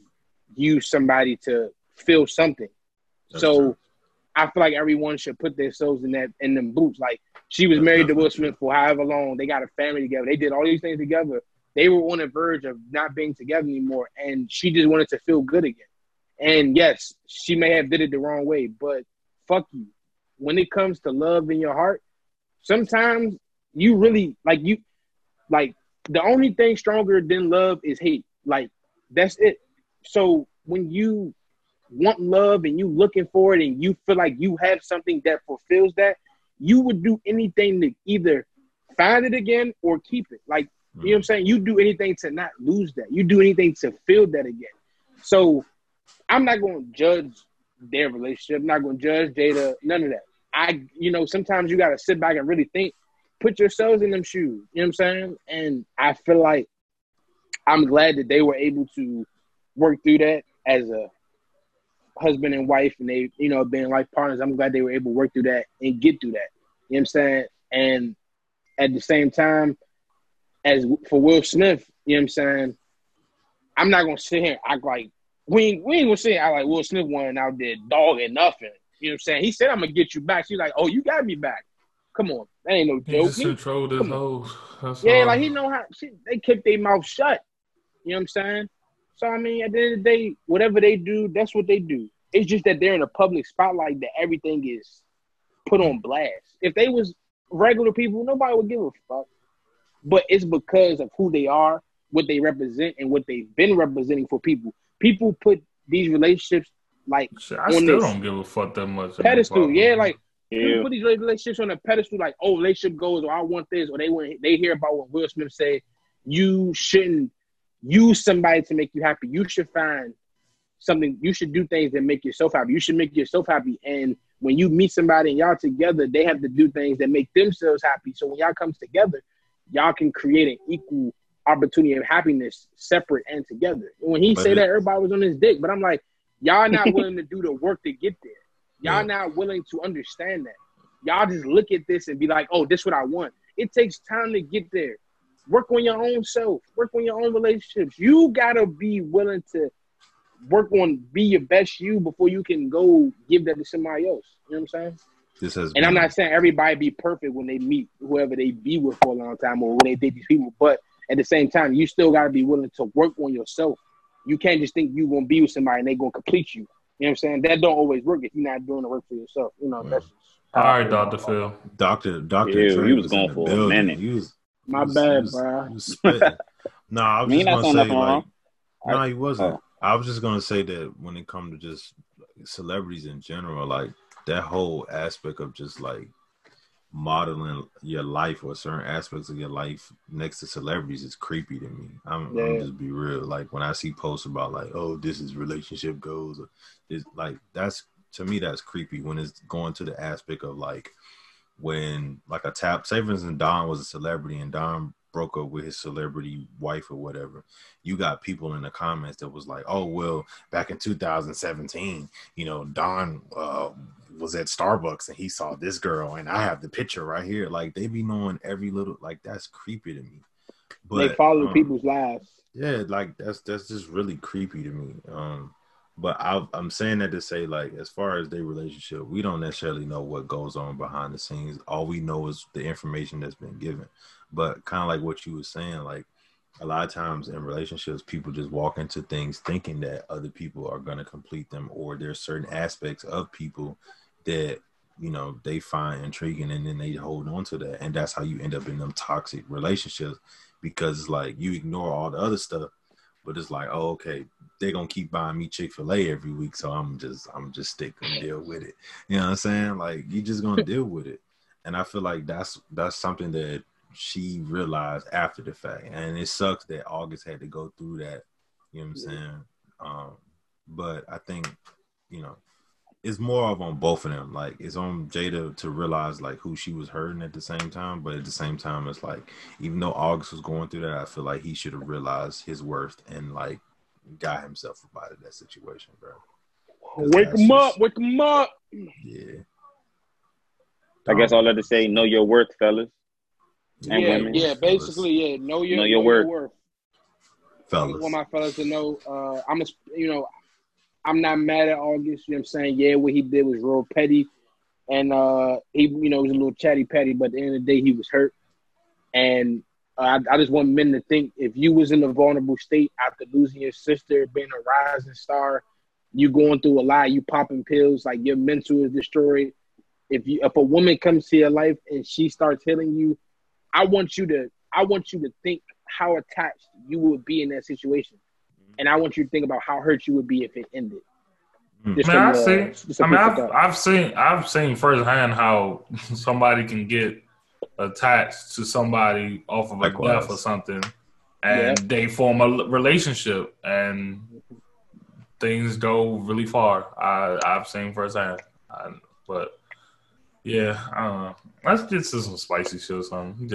use somebody to feel something. That's so true. I feel like everyone should put themselves in them boots. Like, she was That's married to Will definitely Smith for however long. They got a family together. They did all these things together. They were on the verge of not being together anymore, and she just wanted to feel good again. And yes, she may have did it the wrong way, but fuck you. When it comes to love in your heart, sometimes you really like the only thing stronger than love is hate. Like, that's it. So when you want love and you looking for it and you feel like you have something that fulfills that, you would do anything to either find it again or keep it. Like, you know what I'm saying? You do anything to not lose that. You do anything to feel that again. So I'm not going to judge their relationship. I'm not going to judge Jada, none of that. Sometimes you got to sit back and really think, put yourselves in them shoes. You know what I'm saying? And I feel like I'm glad that they were able to work through that as a husband and wife, and they, being life partners. I'm glad they were able to work through that and get through that. You know what I'm saying? And at the same time, as for Will Smith, you know what I'm saying, I'm not gonna sit here and act like we ain't gonna sit here and act like Will Smith went out there dog and nothing. You know what I'm saying? He said, I'm gonna get you back. She's like, oh, you got me back. Come on. That ain't no joke. He just controlled his hoes. Yeah, like, he know how they keep their mouth shut. You know what I'm saying? So, I mean, at the end of the day, whatever they do, that's what they do. It's just that they're in a public spotlight that everything is put on blast. If they was regular people, nobody would give a fuck. But it's because of who they are, what they represent, and what they've been representing for people. People put these relationships, like, shit, I still don't give a fuck that much. Pedestal. Yeah, like, people put these relationships on a pedestal, like, oh, relationship goals, or I want this, or they hear about what Will Smith said. You shouldn't use somebody to make you happy. You should find something. You should do things that make yourself happy. You should make yourself happy. And when you meet somebody and y'all together, they have to do things that make themselves happy. So when y'all comes together, y'all can create an equal opportunity of happiness, separate and together. And when he said that, everybody was on his dick. But I'm like, y'all not willing to do the work to get there. Y'all not willing to understand that. Y'all just look at this and be like, oh, this is what I want. It takes time to get there. Work on your own self. Work on your own relationships. You got to be willing to work on be your best you before you can go give that to somebody else. You know what I'm saying? I'm not saying everybody be perfect when they meet whoever they be with for a long time or when they date these people. But at the same time, you still got to be willing to work on yourself. You can't just think you're going to be with somebody and they're going to complete you. You know what I'm saying? That don't always work if you're not doing the work for yourself. That's just all right, Dr. Phil. Dr. He was going for a minute. My bad, bro. No, I was just going to say, like, no, he wasn't. I was just going to say that when it comes to just celebrities in general, like, that whole aspect of just, like, modeling your life or certain aspects of your life next to celebrities is creepy to me. I'm just be real. Like, when I see posts about, like, oh, this is relationship goals, it's like, that's, to me, that's creepy when it's going to the aspect of, like, when, like, say, for instance, Don was a celebrity and Don broke up with his celebrity wife or whatever. You got people in the comments that was like, oh, well, back in 2017, Don was at Starbucks and he saw this girl and I have the picture right here. Like, they be knowing every little, like, that's creepy to me. But they follow people's lives. Yeah, like, that's just really creepy to me. But I'm saying that to say, like, as far as their relationship, we don't necessarily know what goes on behind the scenes. All we know is the information that's been given. But kind of like what you were saying, like, a lot of times in relationships, people just walk into things thinking that other people are going to complete them, or there's certain aspects of people that, they find intriguing, and then they hold on to that. And that's how you end up in them toxic relationships, because it's like you ignore all the other stuff. But it's like, oh, okay, they're going to keep buying me Chick-fil-A every week, so I'm just stick and deal with it. You know what I'm saying? Like, you just going to deal with it. And I feel like that's something that she realized after the fact. And it sucks that August had to go through that. You know what I'm saying? But I think, it's more of on both of them. Like, it's on Jada to realize, like, who she was hurting at the same time. But at the same time, it's like, even though August was going through that, I feel like he should have realized his worth and, like, got himself up out of that situation, bro. Wake him up. Wake him up. Yeah. I guess all I have to say, know your worth, fellas. And women. Yeah, basically, know your worth. Fellas. I want my fellas to know, I'm not mad at August. You know what I'm saying? Yeah, what he did was real petty. And he, was a little chatty patty, but at the end of the day, he was hurt. And I just want men to think, if you was in a vulnerable state after losing your sister, being a rising star, you going through a lot, you popping pills, like your mental is destroyed. If a woman comes to your life and she starts hitting you, I want you to think how attached you would be in that situation. And I want you to think about how hurt you would be if it ended. I've seen firsthand how somebody can get attached to somebody off of a death or something, and they form a relationship, and things go really far. I've seen firsthand, but yeah, I don't know. Let's get to some spicy shit or something.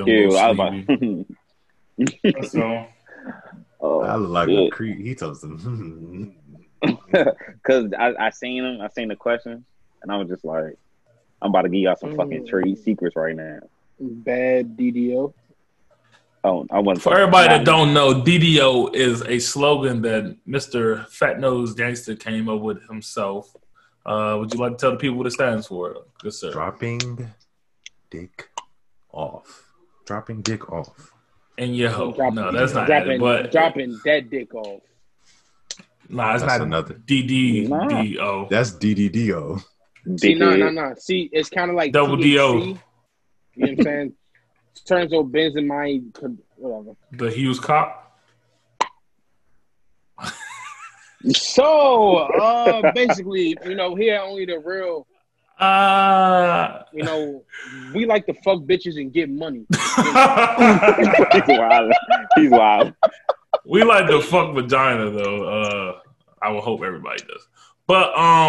Let's go. I look like a creep. He told them. Because I seen him, I seen the question, and I was just like, I'm about to give y'all some fucking trade secrets right now. Bad DDO. Oh, I wasn't. For everybody that don't know, DDO is a slogan that Mr. Fat Nose Gangster came up with himself. Would you like to tell the people what it stands for? Good sir. Dropping dick off. Dropping dick off. And your hoe. No, that's not dropping, it. But dropping that dick off. Nah, it's that's not another. DDDO. That's DDDO. See, no. See, it's kind of like double THC, DO. You know what I'm saying? Turns out benzamide, whatever. The Hughes cop. So, basically, here only the real. We like to fuck bitches and get money. He's wild. We like to fuck vagina though. I would hope everybody does. But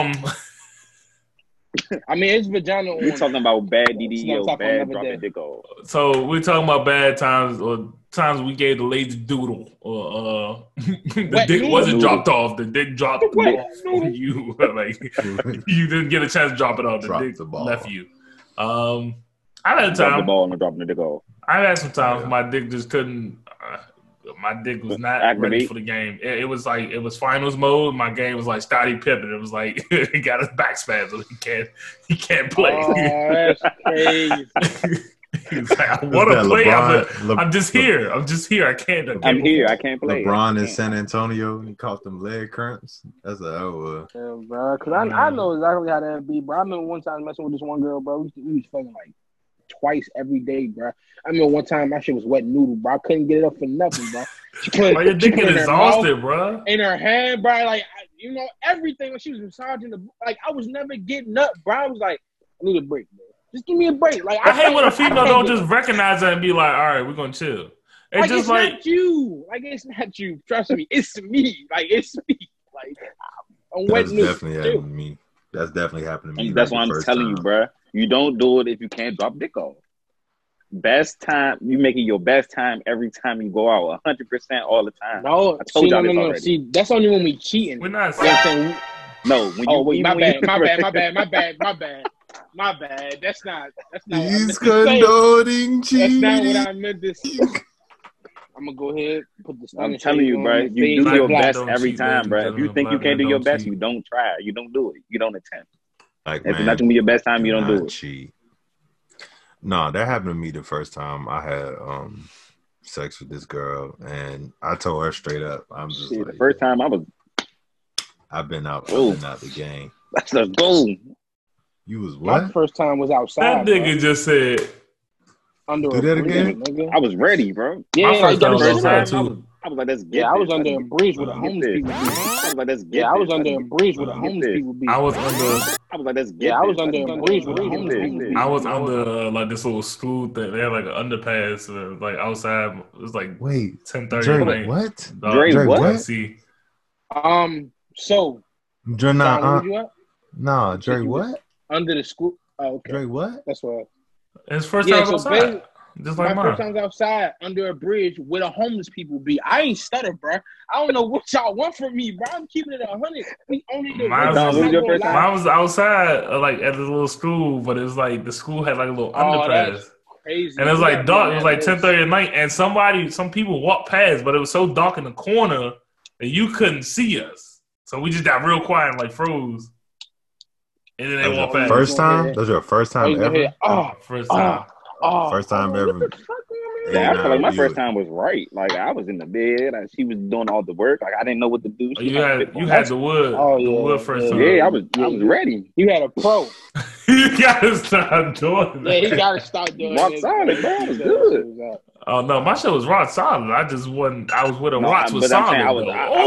I mean, it's vagina. We're talking about bad DDO, bad dropping dick off. So we're talking about bad times or times we gave the lazy doodle or the dick wasn't dropped off. The dick dropped for you. Like you didn't get a chance to drop it off. The dick left you. I had time. The ball and dropping the dick off. I had some times my dick just couldn't. My dick was not ready for the game. It was like it was finals mode. My game was like Scottie Pippen. It was like he got his back spasm. So he can't play. Oh, that's crazy. He's like, I want to play. I'm just here. I'm just here. I can't. I'm here. I can't play. LeBron in San Antonio and he caught them leg cramps. That's bro. Because I know exactly how that be, bro. I remember one time messing with this one girl, bro. We was fucking like twice every day, bro. I remember one time my shit was wet noodle, bro. I couldn't get it up for nothing, bro. Your dick is exhausted, bro. In her hand, bro. Like, everything when she was massaging I was never getting up, bro. I was like, I need a break, bro. Just give me a break. Like I hate when a female don't just recognize that and be like, all right, we're gonna chill. It's just like not you. Like it's not you. Trust me, it's me. Like it's me. Like I'm wet noodle. Definitely happened to me. That's definitely happened to me. That's why I'm telling you, bro. You don't do it if you can't drop dick off. Best time, you make it your best time every time you go out, 100% all the time. No, I told y'all this already. See, that's only when we cheating. We're not saying. No, when you. My bad. That's not. He's condoning cheating. That's not what I meant to say. I'm gonna go ahead put the. I'm telling you, bro. You do your best every time, bro. If you think you can't do your best, you don't try. You don't do it. You don't attempt. Like, if it's not gonna be your best time, you don't do it. Cheat. No, that happened to me the first time I had sex with this girl, and I told her straight up, I'm just like, the first time I've been out the game. That's the goal. You was what? My first time was outside. That nigga just said. Under do that again? Nigga. I was ready, bro. Yeah, my first time was outside too. I was like, let's get. Yeah, I was under a bridge with a homeless people. I was like, let's get. Yeah, I was under a bridge with a homeless people. I was under. I was like, let's get. Yeah, I was under a bridge with a homeless people. I was under like this little school thing. They had like an underpass, like outside. It was like 10:30. What? Dre, what? See. So. Dre, nah, Dre, what? Under the school. Oh, okay. Dre, what? That's what. His first time outside. Just like my first time outside under a bridge with a homeless people be. I ain't stutter, bro. I don't know what y'all want from me, bro. I'm keeping it 100. We only do. Mine was outside, like at the little school, but it was like the school had like a little underpass. Crazy. And it was like dark. It was like 10:30 at night, and some people walked past, but it was so dark in the corner that you couldn't see us. So we just got real quiet and like froze. And then they walked past. First time? That was your first time ever? First time. First time ever. Yeah, I feel like my first time was right. Like I was in the bed and she was doing all the work. Like I didn't know what to do. You had the wood. The wood first time. Yeah, I was ready. You had a pro. You gotta stop doing that. Yeah, he gotta stop doing Rock solid, bro. It was good. Oh no, my shit was rock solid. I was with a rocks was solid. I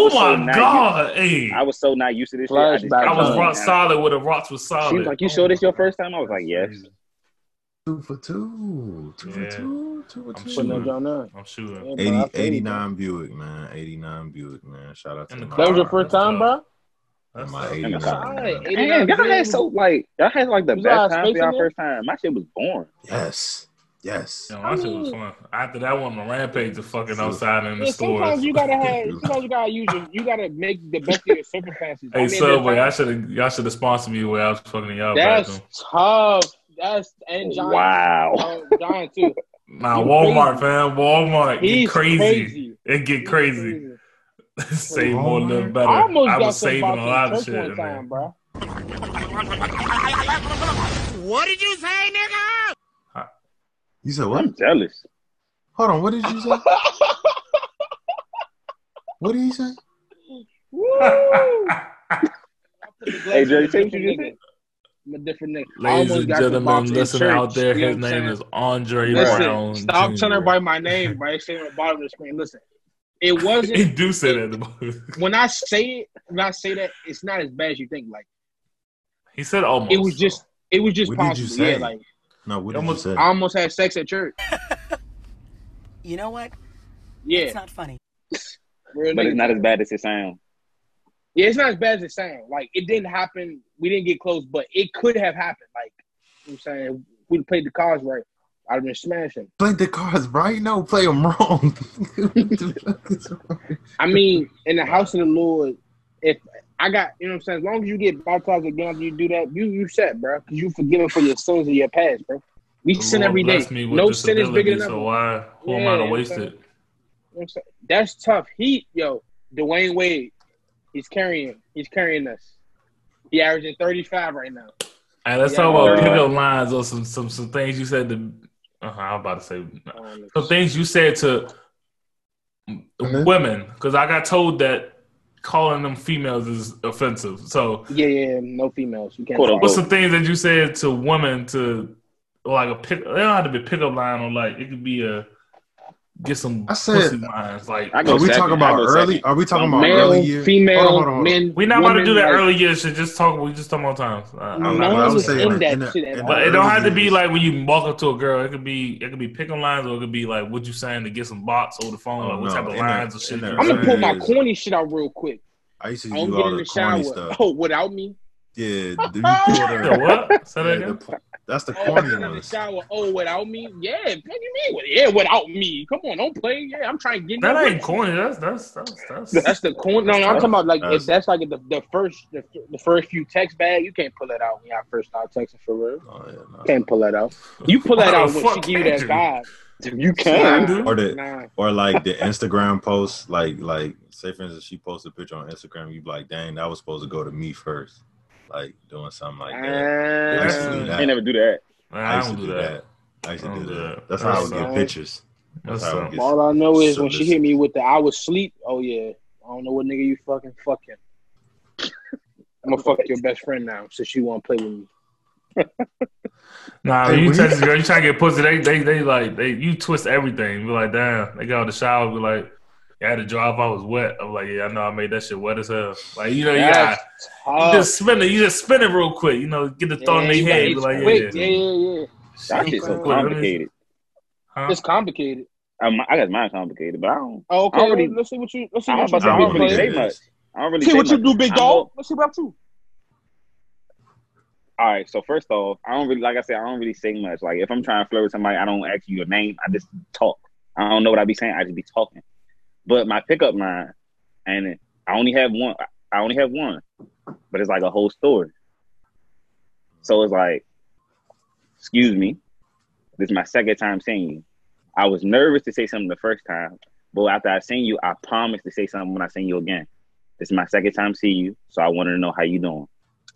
was so not used to this shit. I was rock solid with a rocks was solid. She was like, "You sure this your first time?" I was like, "Yes." 2 for 2. 2 for 2. 2 for 2. I'm shooting. 89 Buick, man. 89 Buick, man. Shout out to that was your first time, bro? That's my 89. Damn, y'all had the best time for y'all first time. My shit was boring. Yes. My shit was fun. After that one, my rampage to fucking outside in the stores. Sometimes you gotta make the best of your circumstances. Hey, Subway, y'all should have sponsored me where I was fucking y'all. That's tough. And John. Wow. John too. Nah, Walmart, fam. Walmart. Get crazy. It get crazy. Save more, live better. I was saving a lot of shit. Time, bro. What did you say, nigga? You said what? I'm jealous. Hold on, what did you say? What did he say? Hey, Jerry, say what you just said. I'm a different nigga. Ladies and gentlemen, listening out there, his name is Andre Brown. Stop telling everybody my name, bro. It's saying on the bottom of the screen. Listen, it wasn't. He do say that at the bottom. When I say that, it's not as bad as you think. Like he said, almost. It was just what possible. Did you say? Yeah, like no. What did you say? I almost had sex at church. You know what? Yeah, it's not funny. But it's not as bad as it sounds. Yeah, it's not as bad as it sounds. Like, it didn't happen. We didn't get close, but it could have happened. Like, you know what I'm saying? If we played the cards right, I'd have been smashing. Played the cards right? No, play them wrong. I mean, in the house of the Lord, if I got, you know what I'm saying? As long as you get baptized again after you do that, you set, bro. Because you forgiven for your sins of your past, bro. We sin every day. No sin is bigger than so why? Who am I to waste it? You know that's tough. Dwayne Wade. He's carrying us. He averaging 35 right now. Hey, let's talk about pickup lines or some things you said to. I'm about to say some things you said to women because I got told that calling them females is offensive. So no females. You can't. What's some things that you said to women to like a pick? They don't have to be a pickup line or like it could be a. Get some pussy lines. Like, are we talking about early? Are we talking about male, early years? Female, hold on. Men. We're not about to do that early years shit. Just talk. We just talking about times. But it don't have to be like when you walk up to a girl. It could be pickup lines, or it could be like what you saying to get some bots over the phone. Like what type of lines or shit. I'm gonna pull my corny shit out real quick. I used to do all the corny stuff. Oh, without me? Yeah, what? Say that again. That's the corny one. In the shower, without me? Yeah, what do you mean? Yeah, without me. Come on, don't play. Yeah, I'm trying to get that ain't corny. That's the corny. No, I'm talking about like if that's like the first few text bag, you can't pull that out when y'all first start texting for real. Oh, yeah, no. Can't pull that out. You pull that out when she give you that vibe. You can. Or like the Instagram post, like say for instance she posted a picture on Instagram, you be like, dang, that was supposed to go to me first. Like doing something like that. I never do that. I used to do that. That's how I would get pictures. All I know is when she hit me with the I was sleep. Oh yeah, I don't know what nigga you fucking. I'm gonna fuck your best friend now, so she won't play with me. Nah, when you text a girl, you try to get pussy. They you twist everything. Be like, damn, they got out the shower. Be like. I had to drive. I was wet. I'm like, yeah, I know I made that shit wet as hell. Like, you just spin it. You just spin it real quick. Get the thought in their head. Like, yeah. That shit's so complicated. It's complicated. I got mine complicated, but I don't. Oh, okay. Let's see what you. I don't really say much. I don't really see what you do, big dog. Let's see what you. All right. So first off, I don't really say much. Like if I'm trying to flirt with somebody, I don't ask you your name. I just talk. I don't know what I be saying. I just be talking. But my pickup line, and I only have one, but it's like a whole story. So it's like, excuse me, this is my second time seeing you. I was nervous to say something the first time, but after I seen you, I promised to say something when I seen you again. This is my second time seeing you, so I wanted to know how you doing.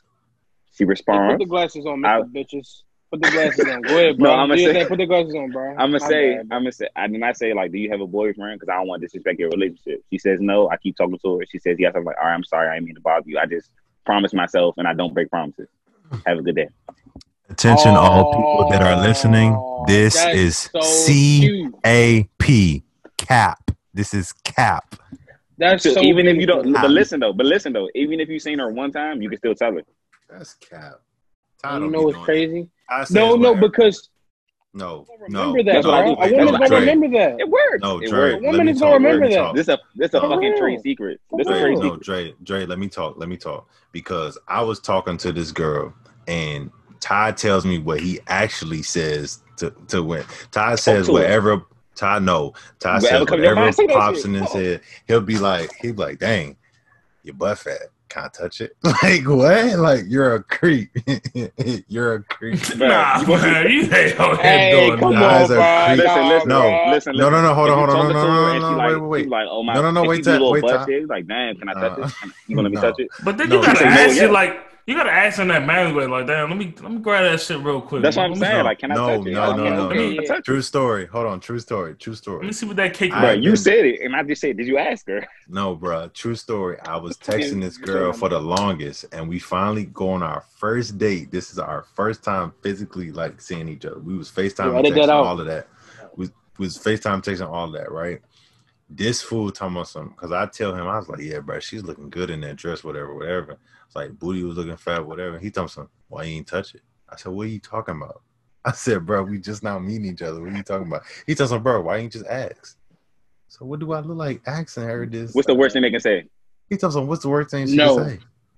She Hey, put responds. the glasses on, Mr. Bitches. Put the glasses on. Go ahead, bro. No, I'm gonna say. Put the glasses on, bro. I'm gonna My say. bad, bro. I'm gonna say. I did not say like, do you have a boyfriend? Because I don't want to disrespect your relationship. She says no. I keep talking to her. She says yes. I'm like, all right, I'm sorry. I didn't mean to bother you. I just promised myself, and I don't break promises. Have a good day. Attention, all people that are listening. This that's is so cute. CAP. Cap. This is cap. That's So so even if you don't, beautiful. but listen though, even if you seen her one time, you can still tell her. That's cap. You know what's crazy? No, Because no. remember that, That's what I bro. do. A woman's That's gonna what I remember that. It works. No, It Dre. works. A woman is gonna Let me remember that. talk. This a For fucking real. trade secret. This a For trade real. secret. No, Dre, let me talk. Because I was talking to this girl and Ty tells me what he actually says to win. Ty says to her. whatever. Ty Whatever says comes to your whatever mind, say that pops shit. in his Come on. head. He'll be like, dang, your butt fat. Can't touch it. Like what? Like you're a creep. You're a creep. Nah, man, you ain't on Hey, here doing come that. on, bro. Listen, No. listen. No, hold If on, you talking to her and no, she like, wait. she like, oh my, No, and wait, she do a little wait, butt Ty. shit. Like, damn, can I touch it? You gonna let me No. touch it? But then No, you gotta say no, ask yes. it like you gotta ask in that manly way, like, damn, let me grab that shit real quick. That's what I'm Let me- saying. Like, can I touch it? No. Let me- touch it. True story. Hold on. True story. Let me see what that cake Bro, I've you been- said it, and I just said, did you ask her? No, bro. True story. I was texting this girl for the longest, and we finally go on our first date. This is our first time physically like seeing each other. We was FaceTime edit that texting out. all of that. We was FaceTime texting all of that, right? This fool talking about something because I tell him I was like, yeah, bro, she's looking good in that dress, whatever. It's like booty was looking fat, whatever. He told me something. Why you ain't touch it? I said, what are you talking about? I said, bro, we just now meeting each other. What are you talking about? He told me, bro, why you ain't just ask? So what do I look like asking her this? What's the worst thing they can say? He tells him, what's the worst thing she No. can say?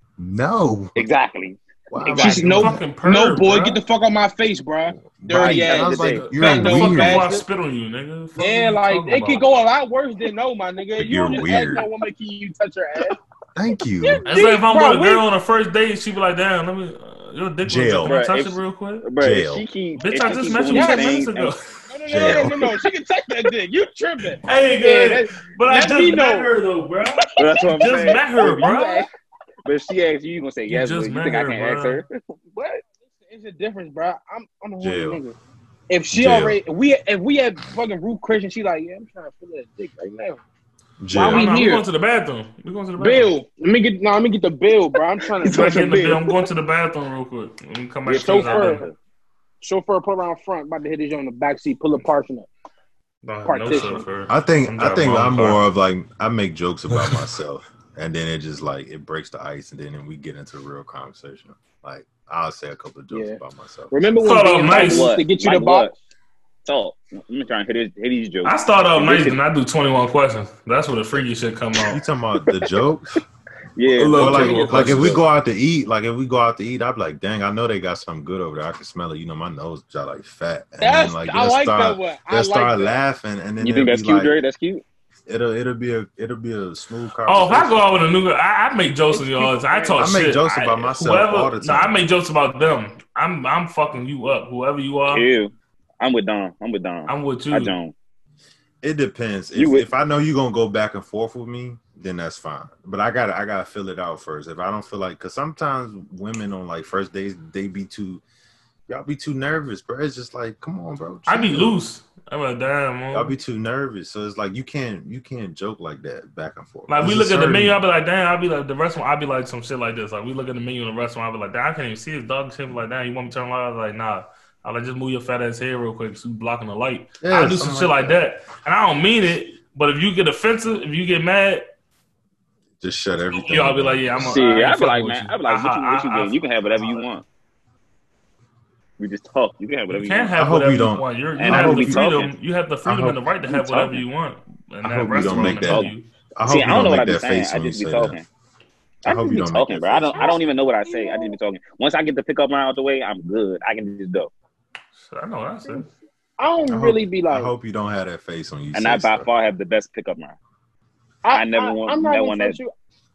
No. Exactly. Why am I She's doing no, that? fucking perv, no boy, bruh. get the fuck out my face, bro. Dirty Right. ass. And I was like, You're you're Back the fuck weird. up before I bastard. spit on you, nigga. Fuck Yeah, what you like talking it could about? go a lot worse than no, my nigga. You You're don't just weird. ask no woman, can you touch her ass? Thank you. It's like if I'm Bro, with a we- girl on a first date, she be like, damn, let me your dick Jail. was can I Bruh, touch if- it real quick? Bro, Jail. if she keep, Bitch, if I she just keep met doing you these 10 minutes things, ago. No. She can touch that dick. You tripping. Hey, Yeah, good. But I let just me met know. her though, bro. but that's what I'm Just saying. met her, If you bro. ask- But if she asks you, you gonna say You yes. just But you met think I her, can't ask bro. her? What? It's a difference, bro. I'm a horny Jail. nigga. If she Jail. already, if we had fucking Ruth Christian, she like, yeah, I'm trying to feel that dick right now. Jail. Why we We're here? going to the bathroom. We're going to the bathroom. Bill, let me get the bill, bro. I'm trying I'm to not getting the bill. I'm going to the bathroom real quick. Let me come back to this chauffeur. Chauffeur, put around front. About to hit his on the back seat. Pull the parking up. No partition. chauffeur. I think driving my own I'm car. more of like I make jokes about myself, and then it just like it breaks the ice, and then we get into real conversation. Like I'll say a couple of jokes Yeah. about myself. Remember when Thought I'm BMW nice. used to get you Like the box? Talk. Let me try and hit these jokes. I start off This nice shit- and I do 21 questions. That's where the freaky shit come You out. talking about the jokes? Yeah, A little Or bit. like if we go out to eat, I'd be like, dang, I know they got something good over there. I can smell it. You know, my nose got like fat. And That's then, I like that one. I They'll start like that. laughing, and then you it'll think that's be cute, like, Dre? That's cute. it'll be a smooth conversation. Oh, if I go out with a new girl, I make jokes with It's y'all. cute, I man. talk I make shit. jokes about myself all the No, I time. make jokes about them. I'm fucking you up. Whoever you are, Ew. I'm with Don. I'm with you. I don't. It depends. You If I know you're gonna go back and forth with me, then that's fine. But I gotta fill it out first. If I don't feel like, because sometimes women on like first days, y'all be too nervous, bro. It's just like, come on, bro. I be chill. loose. I'm like, damn, man. Y'all be too nervous, so it's like you can't joke like that back and forth. Like we There's look a at the certain- menu, I'll be like, damn. I'll be like the restaurant. I'll be like some shit like this. Like we look at the menu in the restaurant, I'll be like, damn, I can't even see his dog shit. Like, damn, you want me to turn light? I was like, nah. I'll like just move your fat ass head real quick, so you blocking the light. Yeah, I'll do some something shit like that, and I don't mean it. But if you get offensive, if you get mad, Just shut everything. you all be down. like, yeah, I'm. See, I I'd be like, man, I'd be like, what you I- getting? You can have whatever you want. We just talk. You can have whatever You you can't want. have hope whatever you you don't- want. You And have I hope the we freedom. talking. You have the freedom and the right to we have whatever talking. you want. And I that hope you don't restaurant make and that. menu. I hope See, you I don't know what I make be that saying. face I when you just be say talking. that. I hope just you be don't make talking, that bro. I face. don't even know what I say. I just be talking. Once I get the pickup line out the way, I'm good. I can just go. I know what I said. I don't I hope- really be like. I hope you don't have that face when you And say I by stuff. far have the best pickup line. I never want I'm not that gonna one front that you.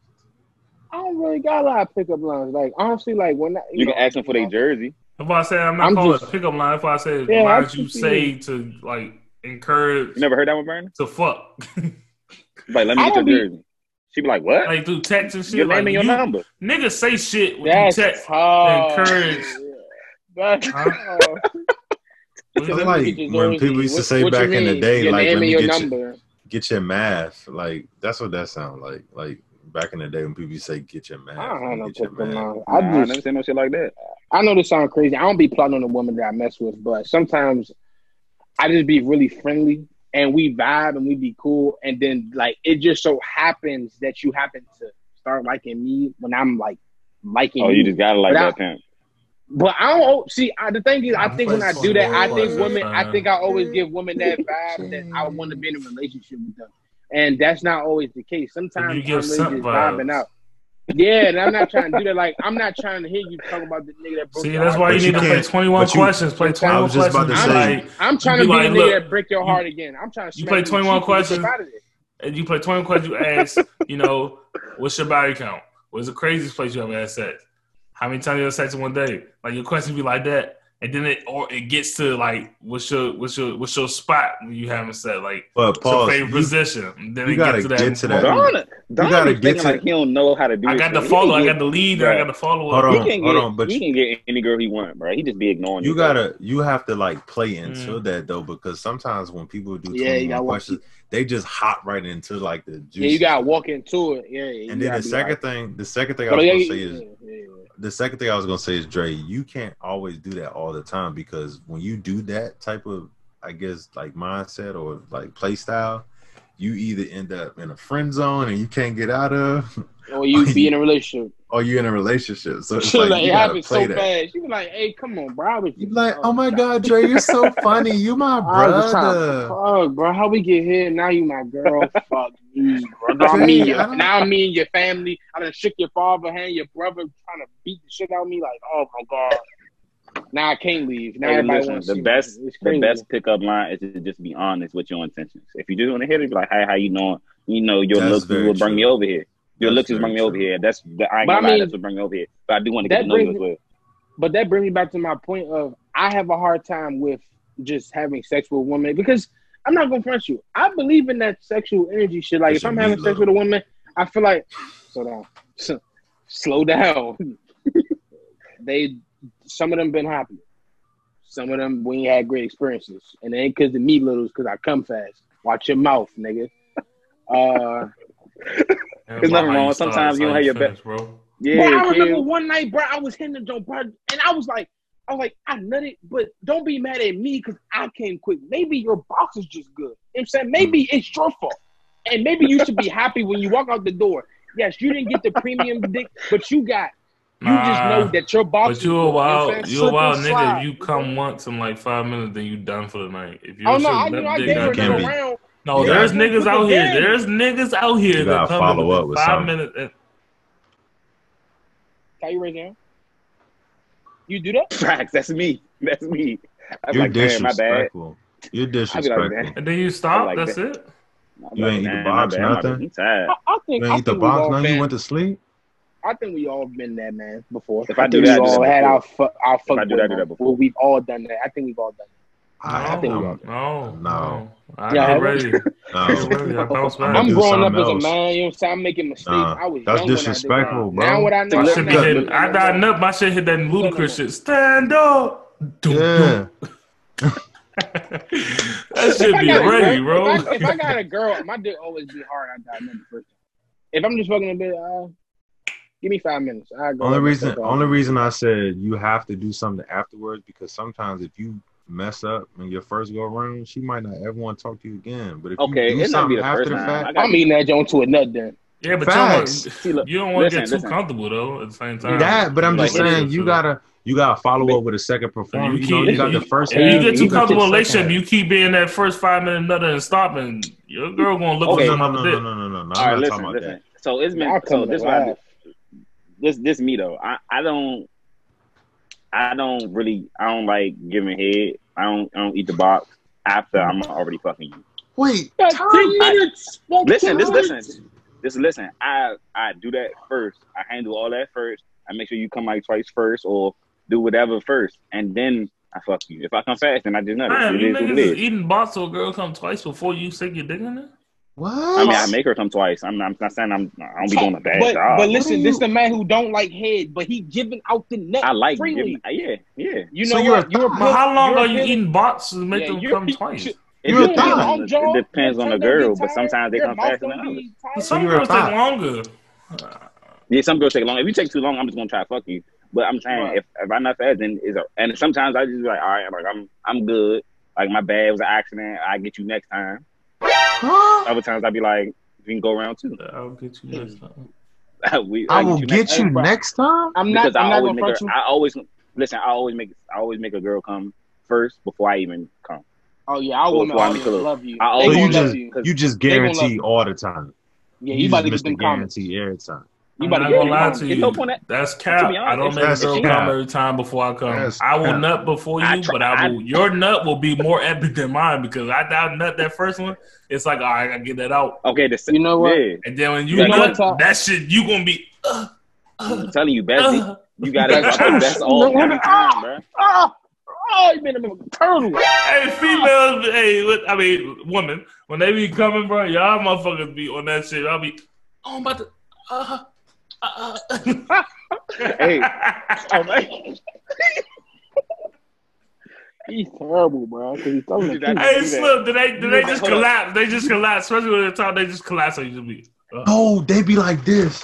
I don't really got a lot of pickup lines. Like honestly, like when you can ask them for their jersey. If I say I'm not I'm calling just- it a pickup line, if I say Yeah, lines I'm you just- say to like encourage You never heard that one, Brandon? to fuck. Like, let me I get your don't be- jersey. She be like, what? Like through text and shit. Your name like and your number. Niggas say shit when That's you text hard. to encourage. That's hard. It's like when people used to say back in the day, your like, name let and me your get number. get your math. Like, that's what that sounds like. Like, back in the day when people used to say, get your math. I don't have no get your picture, math. man. I never said no shit like that. I know this sounds crazy. I don't be plotting on the woman that I mess with, but sometimes I just be really friendly and we vibe and we be cool. And then, like, it just so happens that you happen to start liking me when I'm, like, liking you. Oh, you just gotta like that pimp. But I don't see. The thing is, I think when I do that, I think women. I think I always give women that vibe that I want to be in a relationship with them, and that's not always the case. Sometimes You I'm give really just vibes. vibing out. Yeah, and I'm not trying to do that. Like, I'm not trying to hear you talk about the nigga that broke See, your that's heart. why you need to play 21 questions. Play 21 was just about questions. to say. Like, I'm trying to you be like, the nigga look, that break your heart again. I'm trying to. you play 21 questions. Out of there. And you play 21 questions. You ask, you know, what's your body count? What's the craziest place you ever had sex? How many times you had sex in one day? Like, your question be like that, and then it gets to like, what's your spot when you having sex? Like, But what's your pause. favorite position? And then you it gotta gets to get to that. Don gotta be get thinking to- like he don't know how to do. I his got the shit. follow. I He got can the lead. Bruh. I got the follow. Hold up. on. But he can get any girl he want, bro. He just be ignoring you have to like play into that though, because sometimes when people do Yeah, you 21 gotta questions, they just hop right into like the juice. Yeah, you gotta walk into it. Yeah. And then the second thing I was gonna say is Dre, you can't always do that all the time, because when you do that type of, I guess, like mindset or like play style, you either end up in a friend zone and you can't get out of, or you be in a relationship. Or you're in a relationship. So it's She like, like, you it gotta happened play so that. fast. She was like, "Hey, come on, bro." You be like, "Oh my God, Dre, you're so funny. You my brother." Fuck, bro. How we get here? Now you my girl. Fuck me, bro. Now me and your family. I done shook your father hand, your brother trying to beat the shit out of me. Like, oh my God. Now I can't leave. Now Hey, everybody listen, wants the to the best pickup line is to just be honest with your intentions. If you just want to hit it, be like, "Hey, how you doing? You know, your That's looks very will bring true. me over here. Your That's looks will very bring me over true. here. I ain't But I gonna lie, mean, that's what bring me over here. But I do want to get that to know you brings as well." But that brings me back to my point of I have a hard time with just having sex with a woman, because I'm not gonna front you. I believe in that sexual energy shit. Like, It's if I'm a having meat sex load. with a woman, I feel like slow down. Some of them been happy. Some of them we ain't had great experiences, and it ain't because the meat littles, because I come fast. Watch your mouth, nigga. There's nothing wrong. Sometimes you don't have your best, bro. Yeah, Bro, I kid. remember one night, bro, I was hitting the joint, bro, and I was like, I nutted, but don't be mad at me because I came quick. Maybe your box is just good. You know what I'm saying? Maybe it's your fault. And maybe you should be happy when you walk out the door. Yes, you didn't get the premium dick, but you just know that your box But you a is good. wild, You know what I'm saying? you a wild Slip and nigga. slide. If you come once in like 5 minutes, then you done for the night. If you Oh, no, I gave her can another be. round. No, Yeah. there's Quick niggas out here. again. There's niggas out here You that gotta come in follow up within with 5 something. minutes. And, Can you raise your hand? You do that? Facts. That's me. That's me. I'm You're like, man, my bad. disrespectful. You're disrespectful. man. and then you stop. like That's that. it. I'm You like, ain't eat the man, box, my bad. nothing? I'm tired. I think You ain't eat the we've box, all nothing? been- You went to sleep? I think we all been there, man, before. If I do think that, I we do all that had our before. fuck I do that, I do that before. Well, we've all done that. I think we've all done that. No, think we all no. I Yeah, get have ready. I get ready. I bounce back. I'ma I'm do growing up something as a else. man. You know what I'm saying? I'm making mistakes. I was That's young disrespectful, when I did that. bro. Now what I know, My I'm shit be not hitting. doing I that got no more. enough. My shit hit that ludicrous more. shit. Stand up. Yeah. That shit be ready, bro. If I got a girl, my dick always be hard after I know the first time. If I'm just fucking a bit, give me 5 minutes. Only reason I said you have to do something afterwards, because sometimes if you mess up in your first go around, she might not ever want to talk to you again. But if Okay, you do it's not be something the after first the time. fact, I'm eating that joint to a nut then. Yeah, but Facts. you don't want to get too listen. comfortable though. At the same time, that. But I'm Like, just saying you gotta follow up with a second performance. You got the first. If you get too you got the comfortable in a second relationship, you keep being that first 5 minute nutter and stopping. Your girl gonna look for some other dick. No. I'm All right, not listen, talking about listen. that. So it's been Y'all so come this to what I laugh. do. This me though. I don't like giving head. I don't eat the box after I'm already fucking you. Wait, 10 minutes. Listen. I do that first. I handle all that first. I make sure you come like twice first, or do whatever first, and then I fuck you. If I come fast, then I just know Man, it you is what niggas it is is. eating box so a girl come twice before you stick your dick in there? What? I mean, I make her come twice. I'm not saying I don't be doing a bad job. But listen, this the man who don't like head, but he giving out the neck I like freely. yeah. You So know you're what? But how long are you eating bots to make them come twice? It You're a depends, thigh. it depends on the girl, but sometimes they come faster than others. Some you're a girls take thought. longer. Yeah, some girls take long. If you take too long, I'm just gonna try to fuck you. But I'm saying Right. if I'm not fast, then and sometimes I just be like, all right, like I'm good. Like my bad was an accident. I get you next time. Other times I be like, we can go around too. I'll get you next time. I will get you next time. I'm not. Because I'm not always gonna make her. front you. I always make a girl come first before I even come. Oh yeah, I want Before I to make a look. love you. I They So always gonna you love just you just They gonna love guarantee you. all the time. Yeah, you about to get just them comments. guarantee every time. You I'm about not to get gonna them lie comments. to There's you. no point That's cap. be I don't honest, make a that's girl cap. come every time before I come. That's I will cap. nut before you, your nut will be more epic than mine because I nut that first one. It's like, all right, I gotta get that out. Okay, You know what? Yeah, And then when you You know nut, what? that shit, you gonna be. I'm telling you, Bessie, you gotta drop the best off every time, bro. Oh, you been a turtle. Hey, females, women, when they be coming, bro, y'all motherfuckers be on that shit. I'll be, I'm about to. Hey, Oh, man. He's terrible, bro. Because he's throwing You the got- Hey, do that. Slim, did they just Hold up. collapse? They just collapse, especially when they're top. They just collapse. So you just be. Oh, they be like this.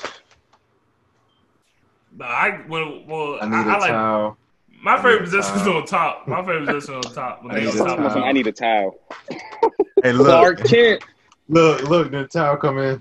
Nah, I like towel. my I favorite need a position is towel. on top. My favorite position on top. When I they need on a top. towel. I need a towel. Hey, Clark look, Kent. look, the towel come in.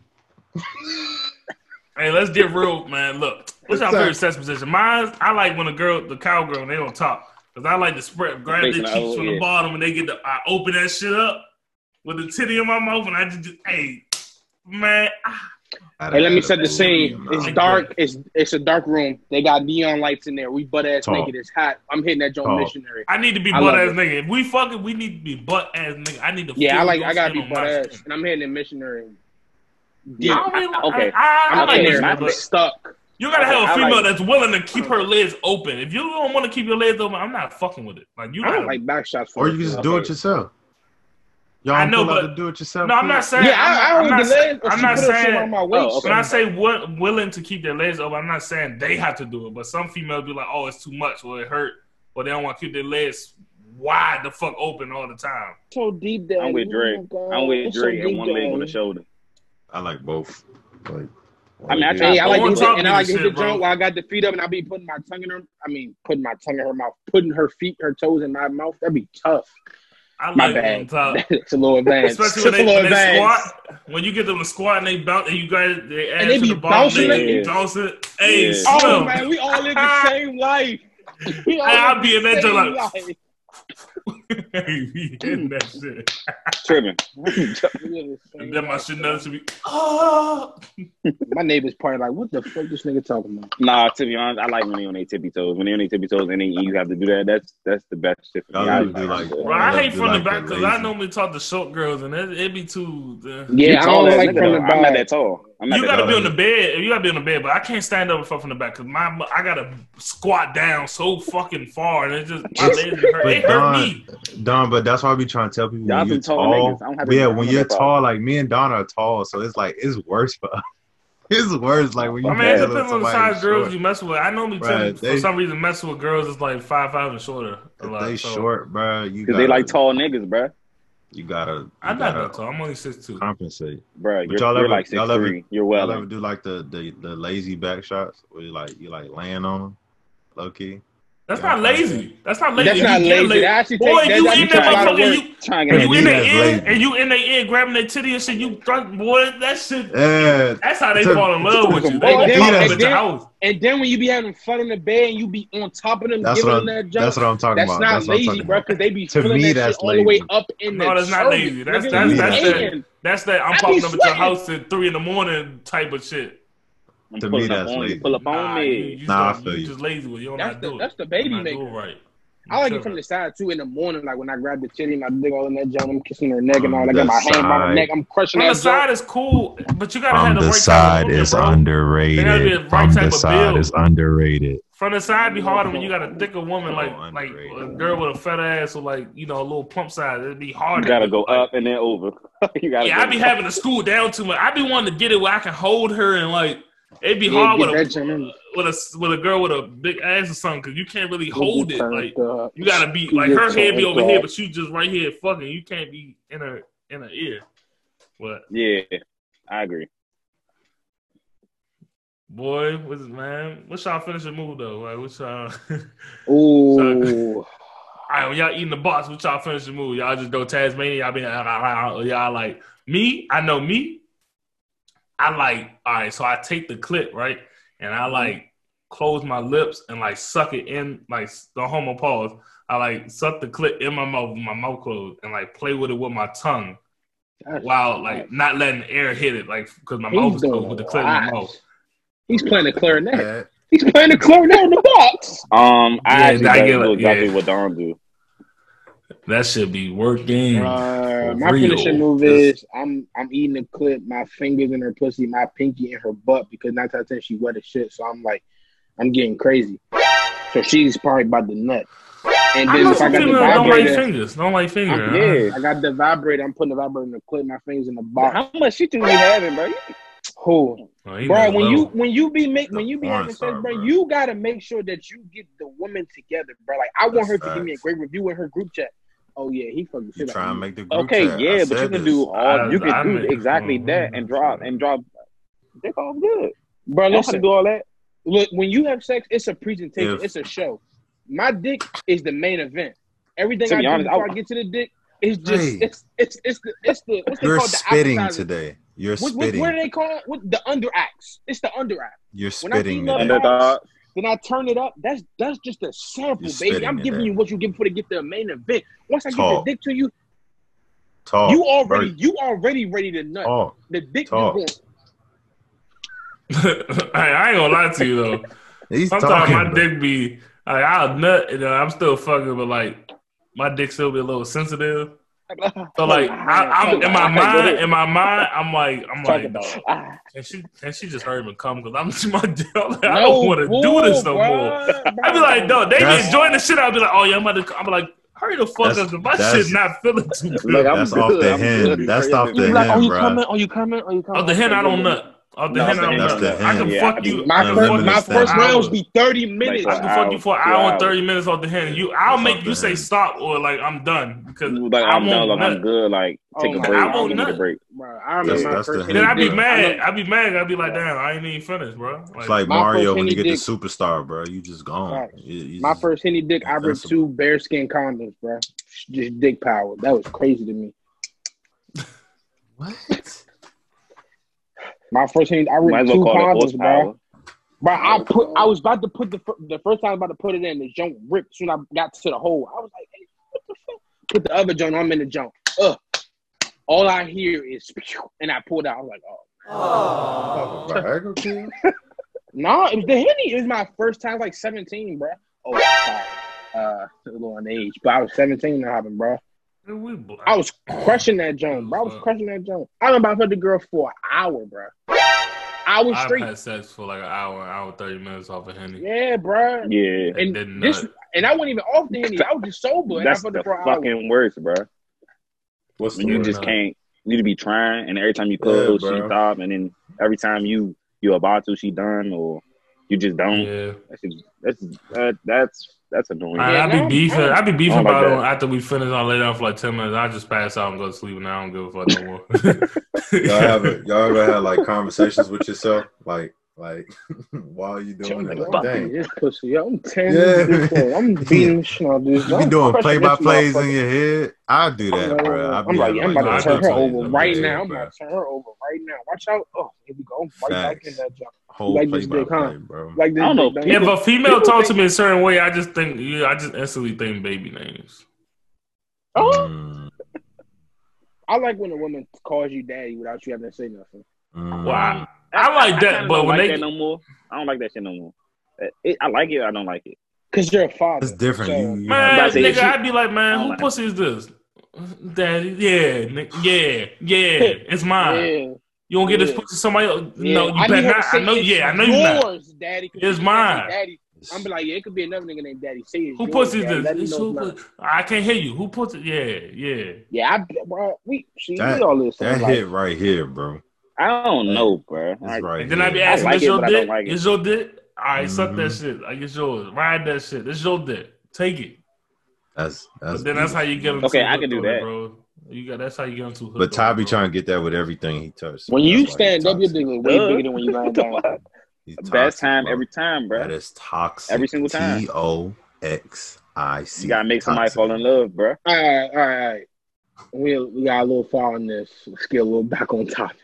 Hey, let's get real, man. Look, what's your favorite sex position? Mine, I like when the cowgirl, they on top. Because I like to spread, grab their Facing the cheeks other from way, the bottom, and I open that shit up with the titty in my mouth, and I just hey, man. Hey, let me set the scene. It's dark. It's a dark room. They got neon lights in there. We butt ass Talk. naked. It's hot. I'm hitting that joint Talk. missionary. I need to be I butt love ass it. nigga. If we fucking, we need to be butt ass nigga. I need to. Yeah, feel I your gotta skin be on butt my ass, skin. and I'm hitting it missionary. I don't mean, okay. I I'm like in this, there. but I'm stuck. you gotta Okay, have a I female like- that's willing to keep her legs open. If you don't want to keep your legs open, I'm not fucking with it. Like you I don't gotta. like back shots. Or you can just do it yourself. Y'all I know, pull out but- the do it yourself. No, I'm not saying. Yeah, I I'm don't not get legs. I'm not saying. around my waist. Oh, okay. When I say willing to keep their legs open, I'm not saying they have to do it. But some females be like, "Oh, it's too much," or "It hurt," or they don't want to keep their legs wide the fuck open all the time. So deep down. I'm with Dre. I'm with Dre and one leg on the shoulder. I like both. Like, I mean, I try- Hey, I like Go on to top and I of like to this hit the shit, bro. joint while I got the feet up, and I be putting my tongue in her. Putting my tongue in her mouth, putting her feet, her toes in my mouth. That'd be tough. I My like bad. on top. It's a little advanced. Especially It's a little when they advanced. squat. When you get them to squat and they bounce, and you guys they add And they to be the bottom, bouncing they it? be bouncing. Hey, Yeah. Slim. Oh man, we all live the same life. We all I'll live be the in that same joint like- life. Hey, we hitting that shit. Tripping. We live the same And then my life, shit bro. does to be. Oh. My neighbor's probably like, "What the fuck this nigga talking about?" Nah, to be honest, I like when they on their tippy toes. When they on their tippy toes and then you have to do that, that's the best shit for me. Y'all I ever do like- that. Bro, I love hate to from the like back the because I lazy. normally talk to short girls and it be too. Yeah, You I tall don't ass like nigga, from the though. I'm not back. that tall. I'm not You that gotta tall. be on the bed. You gotta be on the bed, but I can't stand up and fuck from the back because I gotta squat down so fucking far and it just my legs hurt. But It hurt me. Don, but that's why I be trying to tell people Y'all when you're some tall tall. niggas. I don't have to- Yeah, I when don't you're have that tall, like me and Don are tall, so it's like it's worse for us. It's worse. Like when you I mean, it feel depends on the somebody size girls short. you mess with. I normally Right, for some reason mess with girls that's like 5'5" and shorter. A If lot, they so. short, bro. You Because gotta, they like tall niggas, bro. You gotta. I'm not that tall. I'm only 6'2". compensate. Bro, But you're like 6'3". You're well. Y'all ever do like the lazy back shots where you like laying on them, low key? That's Yeah, not lazy. That's not lazy. That's If not you get lazy. That actually Boy, takes you that in takes that a lot of motherfucker, work. Trying you to in me, the that's end, lazy. and you in the end grabbing that titty and shit. You boy, that shit. Yeah. That's how they To- fall in love with you. They And gonna then- pop up and at your then- house. And then when you be having fun in the bed and you be on top of them, That's giving what them I'm. that jump, That's what I'm talking that's about. not That's what I'm lazy, talking bro. about. Because they be To feeling me, that that's shit all the way lazy. up in No, the that's not lazy. That's To me, that's lazy. That's that. I'm I popping be up at your sweating. house at 3 a.m. type of shit. I'm To pulling me, up that's on lazy. you. Pull up on Nah, me. you just Nah, I don't- feel you you. just lazy with. You don't That's not the do it. that's the baby You not maker. do it right. I like it from the side too in the morning, like when I grab the titty and I dig all in that joint, I'm kissing her neck and all. I got my hand by my neck, I'm crushing from that the side joint. is cool, but you gotta From have the the right side type of woman, is bro. underrated. There gotta be the right From type the of side build. is underrated. From the side be harder when you got a thicker woman, like Underrated. a girl with a fat ass or like a little plump side. It'd be harder. You gotta go like, up and then over. You gotta yeah, I be having to scoot down too much. I be wanting to get it where I can hold her and like it'd be hard with a girl with a big ass or something because you can't really hold it. Like you gotta be like her head be over here, but you just right here fucking. You can't be in her ear. What? Yeah, I agree. Boy, what's y'all finishing move though? Like what's y'all? Ooh. All right, when y'all eating the box, what y'all finishing move? Y'all just go Tasmania. Y'all be y'all like me. I know me. I like all right. So I take the clip right, and I like close my lips and like suck it in like the homo pause. I like suck the clip in my mouth with my mouth closed and like play with it with my tongue while like not letting the air hit it like because my mouth is closed with the clip in my mouth. He's playing the clarinet. He's playing the clarinet in the box. I actually know exactly what Don do. That should be working. My finishing move is I'm eating the clip, my fingers in her pussy, my pinky in her butt because 9 times out of 10 she wet as shit. So I'm getting crazy. So she's probably about the nut. And then if I got the vibrator, don't like fingers. I got the vibrator. I'm putting the vibrator in the clip, my fingers in the box. How much shit you be having, bro? Who? Bro, when you be having sex, bro, you gotta make sure that you get the woman together, bro. Like I want her to give me a great review in her group chat. Oh yeah, he fucking shit. Try and make the group okay, chat. Yeah, but you can do all. You can do exactly that and drop. Dick off good, bro. Listen, do all that. Look, when you have sex, it's a presentation. It's a show. My dick is the main event. Everything I do before I get to the dick is just it's the what's You're called the spitting appetizer. Today. You're spitting. What do they call it? The underacts. It's the underact. You're spitting. Then I turn it up. That's just a sample, baby. I'm giving you what you give before to get the main event. Once I get the dick to you, you already ready to nut. The dick is going. I ain't gonna lie to you though. Sometimes my dick be like I'll nut and I'm still fucking, but like my dick still be a little sensitive. So like I'm in my mind, I'm like, can she just hurry up and come? Because I'm my dick. Like, I don't want to do this no more. I be like, no, they be enjoying the shit. I'll be like, oh yeah, I'm like, hurry the fuck up, because my shit not feeling too good. That's off the hen. That's off the hen, bro. Are you coming? Off the hen, I don't nut. I can fuck you. My first rounds be 30 minutes. I can fuck you for an hour and 30 minutes off the hand. I'll make you say stop or like I'm done because like I'm done. Like I'm good. Like take a break. I won't nut. Bro, I remember my first. Then I'd be mad. I'd be like, damn, I ain't even finished, bro. It's like Mario when you get the superstar, bro. You just gone. My first Henny dick, I ripped 2 bearskin condoms, bro. Just dick power. That was crazy to me. What? My first Henny, I ripped 2 condoms, bro. But I was about to put the first time I was about to put it in, the junk ripped as soon as I got to the hole. I was like, hey, what the fuck? Put the other joint, I'm in the junk. All I hear is, and I pulled out. I was like, no, it was the Henny. It was my first time, like 17, bro. Oh, sorry. A little on age, but I was 17 when it happened, bro. I was crushing that junk, bro. I remember I put the girl for an hour, bro. I've had sex for like an hour 30 minutes off of Henny. Yeah, bro. Yeah. And I wasn't even off the Henny. I was just sober. That's the fucking worst, bro. What's when you just can't. You need to be trying, and every time you close, she stop, and then every time you're about to, she done, or you just don't. Yeah. That's annoying. I'd be beefing about it after we finish on later on for like 10 minutes. I just pass out and go to sleep, and I don't give a fuck no more. y'all ever had like conversations with yourself, like while you doing it? Like, dang, this pussy, I'm 10. I'm beating the shit out of this. You be doing play-by-plays in your head. I do that, bro. I'm about to turn her over right now. Watch out! Oh, here we go. Right back in that jump. Whole like this dick, huh? Bro. Like this. I don't know. If a female talks to me a certain way, I just instantly think baby names. Oh. I like when a woman calls you daddy without you having to say nothing. Wow. I like that, but when they that no more, I don't like that shit no more. I like it. I don't like it. Because you're a father. It's different. So, You Man, have to nigga, she- I'd be like, man, Oh, who man. pussy is this? Daddy, yeah, it's mine. yeah. You don't get this Yeah. pussy to somebody else? Yeah. No, you I better need her not. to say I know, it's I know you're not. yours, Daddy. 'Cause It's she can't say mine. Daddy. I'm be like, yeah, it could be another nigga named Daddy. Say it's Who yours, pussy is Daddy. this? Let me It's know who it's mine. pussy. I can't hear you. Who pussy? Yeah. Yeah, bro, we that, all this. that Like, hit right here, bro. I don't know, bro. It's Like, right And then I be here. asking, like "Is it, your but I dick? don't like it. Is your dick? All right, suck that Mhm. shit. Like it's yours. Ride that shit. It's your dick. Take it." That's But then that's how you get beautiful, into Okay, I hooked can do on it, that. bro. That's how you get into hooked But Ty on it, be bro. trying to get that with everything he touched. when So you that's why he's stand up, your toxic. dick is way bigger than when you lying What the down. fuck? He's Best toxic, time bro. every time, bro. That is toxic. Every single time. TOXIC. You gotta make somebody Toxic. fall in love, bro. All right. We got a little far on this. Let's get a little back on topic.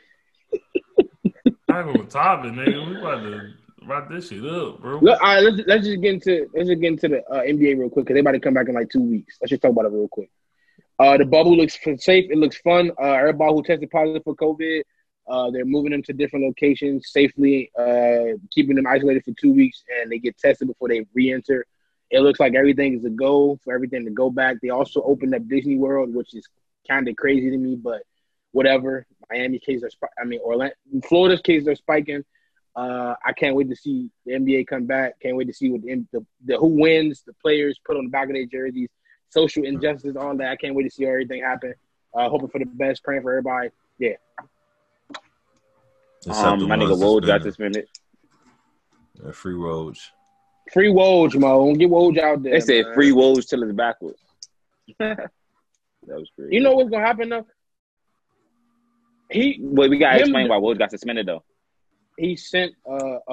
I'm on top of it, nigga. We about to wrap this shit up, bro. Look, all right, let's just get into the NBA real quick because they about to come back in like 2 weeks. Let's just talk about it real quick. The bubble looks safe. It looks fun. Everybody who tested positive for COVID, they're moving them to different locations safely, keeping them isolated for 2 weeks, and they get tested before they re-enter. It looks like everything is a go for everything to go back. They also opened up Disney World, which is kind of crazy to me, but whatever. Miami cases are Florida's cases are spiking. I can't wait to see the NBA come back. Can't wait to see what the who wins, the players put on the back of their jerseys, social injustice, all that. I can't wait to see everything happen. Hoping for the best, praying for everybody. Yeah. Except the My nigga ones Woj got suspended. suspended. Free Woj. Free Woj, Mo. Don't get Woj out there. They said man. free Woj till it's backwards. That was crazy. You know what's gonna happen though? But we gotta explain why Woj got suspended though. He sent a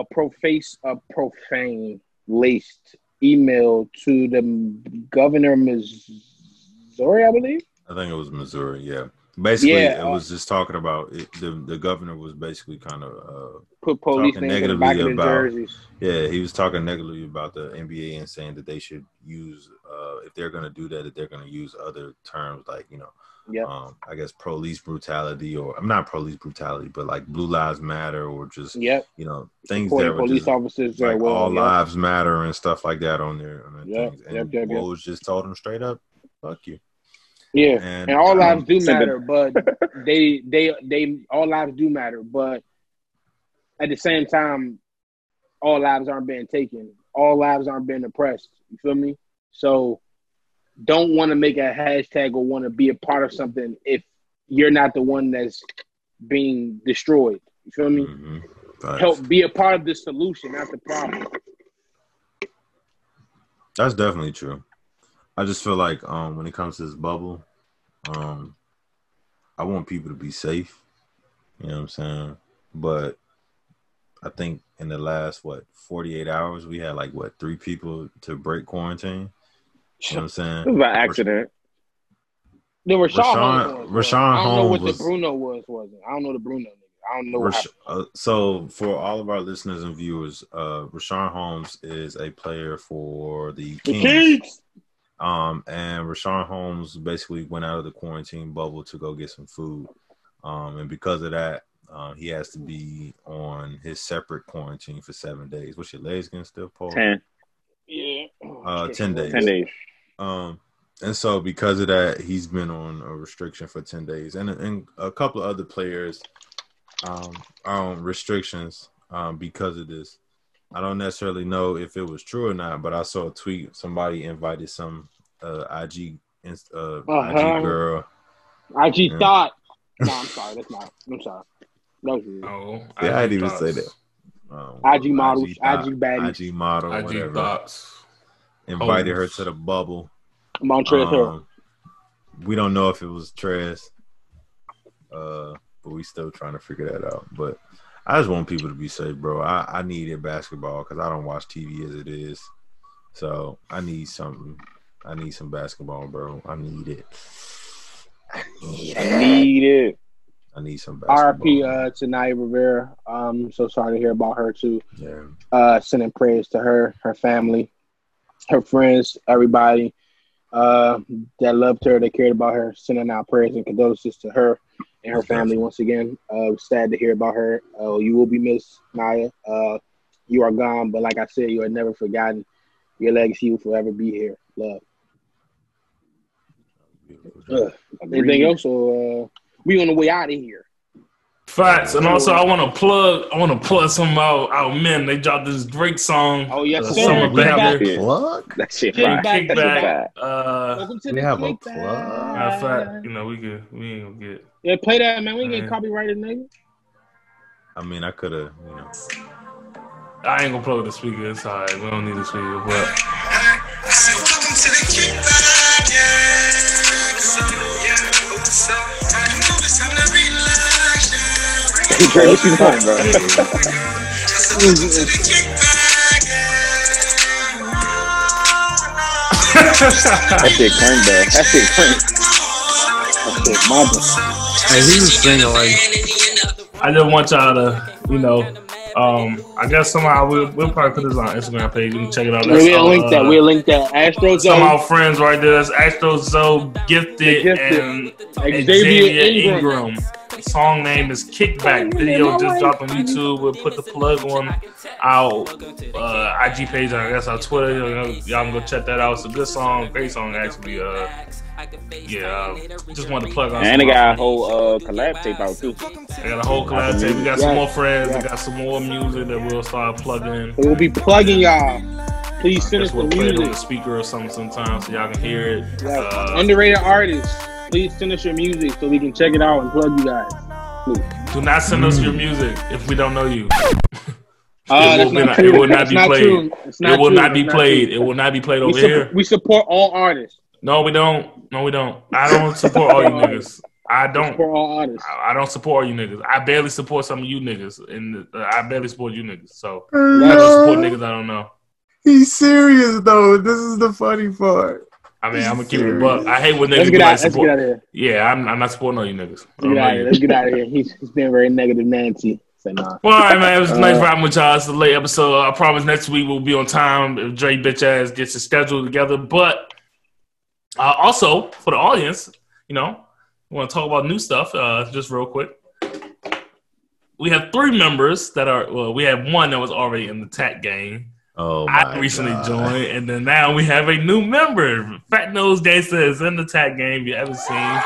profane laced email to the governor of Missouri, I believe. I think it was Missouri, yeah. Basically, Yeah, it was just talking about it. The governor was basically kind of Put police talking names on the back of negatively their about jerseys. yeah, he was talking negatively about the NBA and saying that they should use if they're going to do that they're going to use other terms like I guess police brutality or not police brutality but like Blue Lives Matter or just things Supporting that were police just officers like all lives matter and stuff like that on their things. And Woj just told them straight up, fuck you. Yeah, and all lives do matter, but they all lives do matter, but at the same time, all lives aren't being taken. All lives aren't being oppressed. You feel me? So don't want to make a hashtag or want to be a part of something if you're not the one that's being destroyed. You feel me? Mm-hmm. Help be a part of the solution, not the problem. That's definitely true. I just feel like when it comes to this bubble, I want people to be safe. You know what I'm saying? But I think in the last 48 hours we had 3 people to break quarantine. You know what I'm saying? It was by accident. The Rashawn Holmes I don't know what was, the Bruno was. I don't know the Bruno nigga. I don't know what happened. So for all of our listeners and viewers, Rashawn Holmes is a player for the Kings. And Rashawn Holmes basically went out of the quarantine bubble to go get some food. And because of that, he has to be on his separate quarantine for 7 days. What's your legs getting stiff, Paul? 10. Yeah. 10 days. 10 days. And so because of that, he's been on a restriction for 10 days. And a couple of other players are on restrictions because of this. I don't necessarily know if it was true or not, but I saw a tweet. Somebody invited some IG girl. IG thought. No, I'm sorry. That's not. I'm sorry. No, Oh, yeah, I didn't even say that. IG models, IG baddies. IG model, IG whatever. thoughts. Invited her to the bubble. Montrez Hill. We don't know if it was Trez, but we still trying to figure that out. But I just want people to be safe, bro. I needed basketball because I don't watch TV as it is. So I need something. I need some basketball, bro. I need it. I need some basketball. RP to Naya Rivera. I'm so sorry to hear about her too. Yeah. Sending prayers to her family, her friends, everybody that loved her, that cared about her. Sending out prayers and condolences to her and her family once again. Sad to hear about her. You will be missed, Naya. You are gone, but like I said, you are never forgotten. Your legacy will forever be here. Love. Anything else, or we on the way out of here? Facts, and also I want to plug some of our men. They dropped this Drake song. Oh yes, sir. Summer banger. Plug? That shit Kickback. fire. Kickback. Welcome to We the have a Kickback. plug. Matter of fact, we ain't gonna get. Yeah, play that, man. We ain't getting Man. copyrighted, nigga. I mean, I could have, I ain't gonna plug the speaker. It's alright. We don't need the speaker, but Welcome to the Kickback, yeah. What's up? It's time to relax, yeah. Dre, what you doing, bro? Welcome to the Kickback, yeah. That shit crank, though. That shit crank. That shit mother. hey, he was singing like. I just want y'all to, I guess somehow we'll probably put this on our Instagram page. You can check it out. That's, We'll link that. We'll link that. Astro some of Zone. our friends right there. That's Astro Zoe, Gifted, and Xavier Ingram. The song name is Kickback. Video just dropped on YouTube. We'll put the plug on our IG page and I guess our Twitter. Y'all can go check that out. It's a good song, great song actually. Just wanted to plug on. And they got a whole collab tape out, too. They got a whole collab tape. We got some more friends. We got some more music that we'll start plugging. We'll be plugging y'all. Please send us the We'll play it on the music. speaker or something sometimes so y'all can hear it. Underrated artists. Please send us your music so we can check it out and plug you guys. Please. Do not send us your music if we don't know you. That's not true. It will not That's be not played. true. It's not It will true. not be It's not played. true. It will not be played over here. We support all artists. No, we don't. No, we don't. I don't support all you niggas. I don't. Support all artists. I don't support all you niggas. I barely support some of you niggas, and I barely support you niggas. So I just support niggas I don't know. He's serious though. This is the funny part. I mean, I'm gonna keep it a buck. I hate when Let's niggas get be out. like Let's get support. out of here. Yeah, I'm not supporting all you niggas. I Let's don't get know out of here. you. Let's get out of here. He's being very negative, Nancy. So nah. Well, all right, man. It was nice riding with y'all. It's a late episode. I promise next week we'll be on time if Dre bitch ass gets his schedule together. But also for the audience, we want to talk about new stuff. Just real quick, we have 3 members that are. Well, we have one that was already in the TAC gang. Oh my I recently God. joined, and then now we have a new member. Fat Nose Gangsta is in the TAC gang. If you ever seen,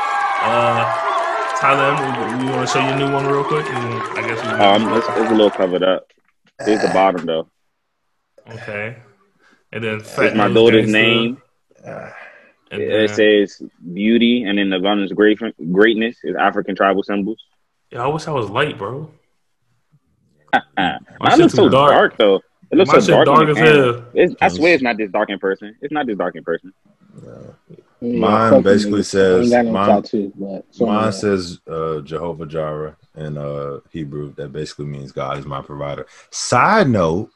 Tyler, you want to show your new one real quick? I guess It's a little covered up. It's the bottom, though. Okay. And then Fat It's my Nose daughter's Gangsta. name. And It then, says beauty, and then the abundance greatness is African tribal symbols. I wish I was light, bro. Mine shit looks so too dark. dark, though. It looks My so shit dark, on dark the as camera. hell. I swear it's not this dark in person. It's not this dark in person. Mine basically says mine mine says Jehovah Jireh in Hebrew. That basically means God is my provider. Side note.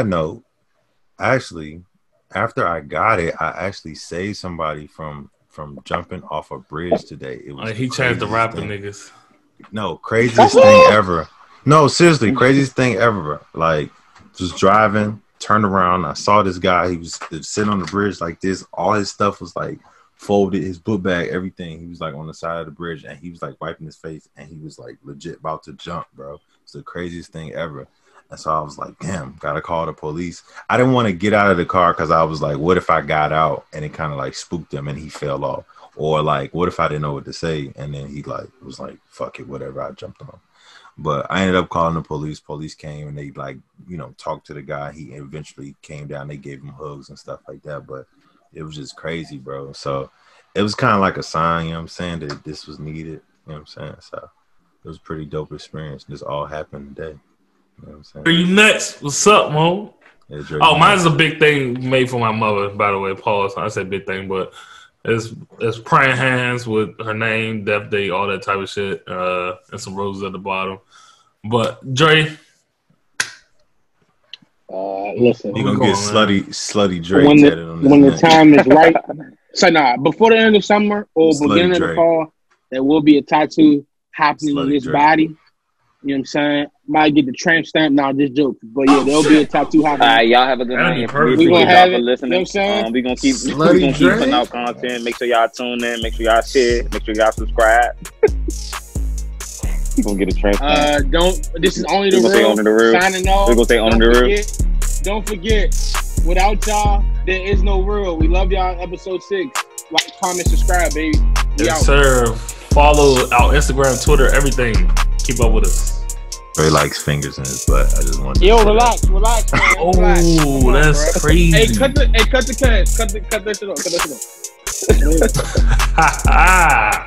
Actually, after I got it, I actually saved somebody from jumping off a bridge today. It was He changed the craziest rapping thing. niggas. No, craziest thing ever. No, seriously, craziest thing ever. Like, just driving, turned around. I saw this guy. He was sitting on the bridge like this. All his stuff was like folded, his book bag, everything. He was like on the side of the bridge, and he was like wiping his face, and he was like legit about to jump, bro. It's the craziest thing ever. And so I was like, damn, gotta call the police. I didn't want to get out of the car because I was like, what if I got out and it kind of like spooked him and he fell off? Or like, what if I didn't know what to say? And then he like was like, fuck it, whatever. I jumped on. But I ended up calling the police. Police came and they like, talked to the guy. He eventually came down. They gave him hugs and stuff like that. But it was just crazy, bro. So it was kind of like a sign, you know what I'm saying, that this was needed. You know what I'm saying? So it was a pretty dope experience. This all happened today. You know what I'm Are saying? you nuts? What's up, Mo? Yeah, Dre, Oh, mine's a big thing made for my mother, by the way. Pause. I said big thing, but it's praying hands with her name, death date, all that type of shit, and some roses at the bottom. But Dre, listen. You're gonna Come get on, slutty Dre when tatted on the his neck. time is right. So before the end of summer or Slutty beginning of Dre. the fall, there will be a tattoo happening on Slutty this Dre. body. You know what I'm saying? Might get the tramp stamp. Nah, just joke. But yeah, there'll be a tattoo happening. All right, y'all have a good That'd be night. perfect. We gonna Appreciate have y'all it. for listening. You know what I'm saying? We gonna keep Slutty Dre. putting out content. Make sure y'all tune in. Make sure y'all share. Make sure y'all subscribe. We gonna get a transfer. This is only the We gonna say real. Only the Real. Signing off. We gonna say Only the Real. Don't forget. Without y'all, there is no world. We love y'all. Episode 6. Like, comment, subscribe, baby. We Yes, out. sir. Follow our Instagram, Twitter, everything. Keep up with us. Ray likes fingers in his butt. I just wanted to Yo, say that. relax, man. Relax. Oh, Come on, that's bro. crazy. Hey, cut the cash. Cut that shit off. Cut that shit off. Ha ha.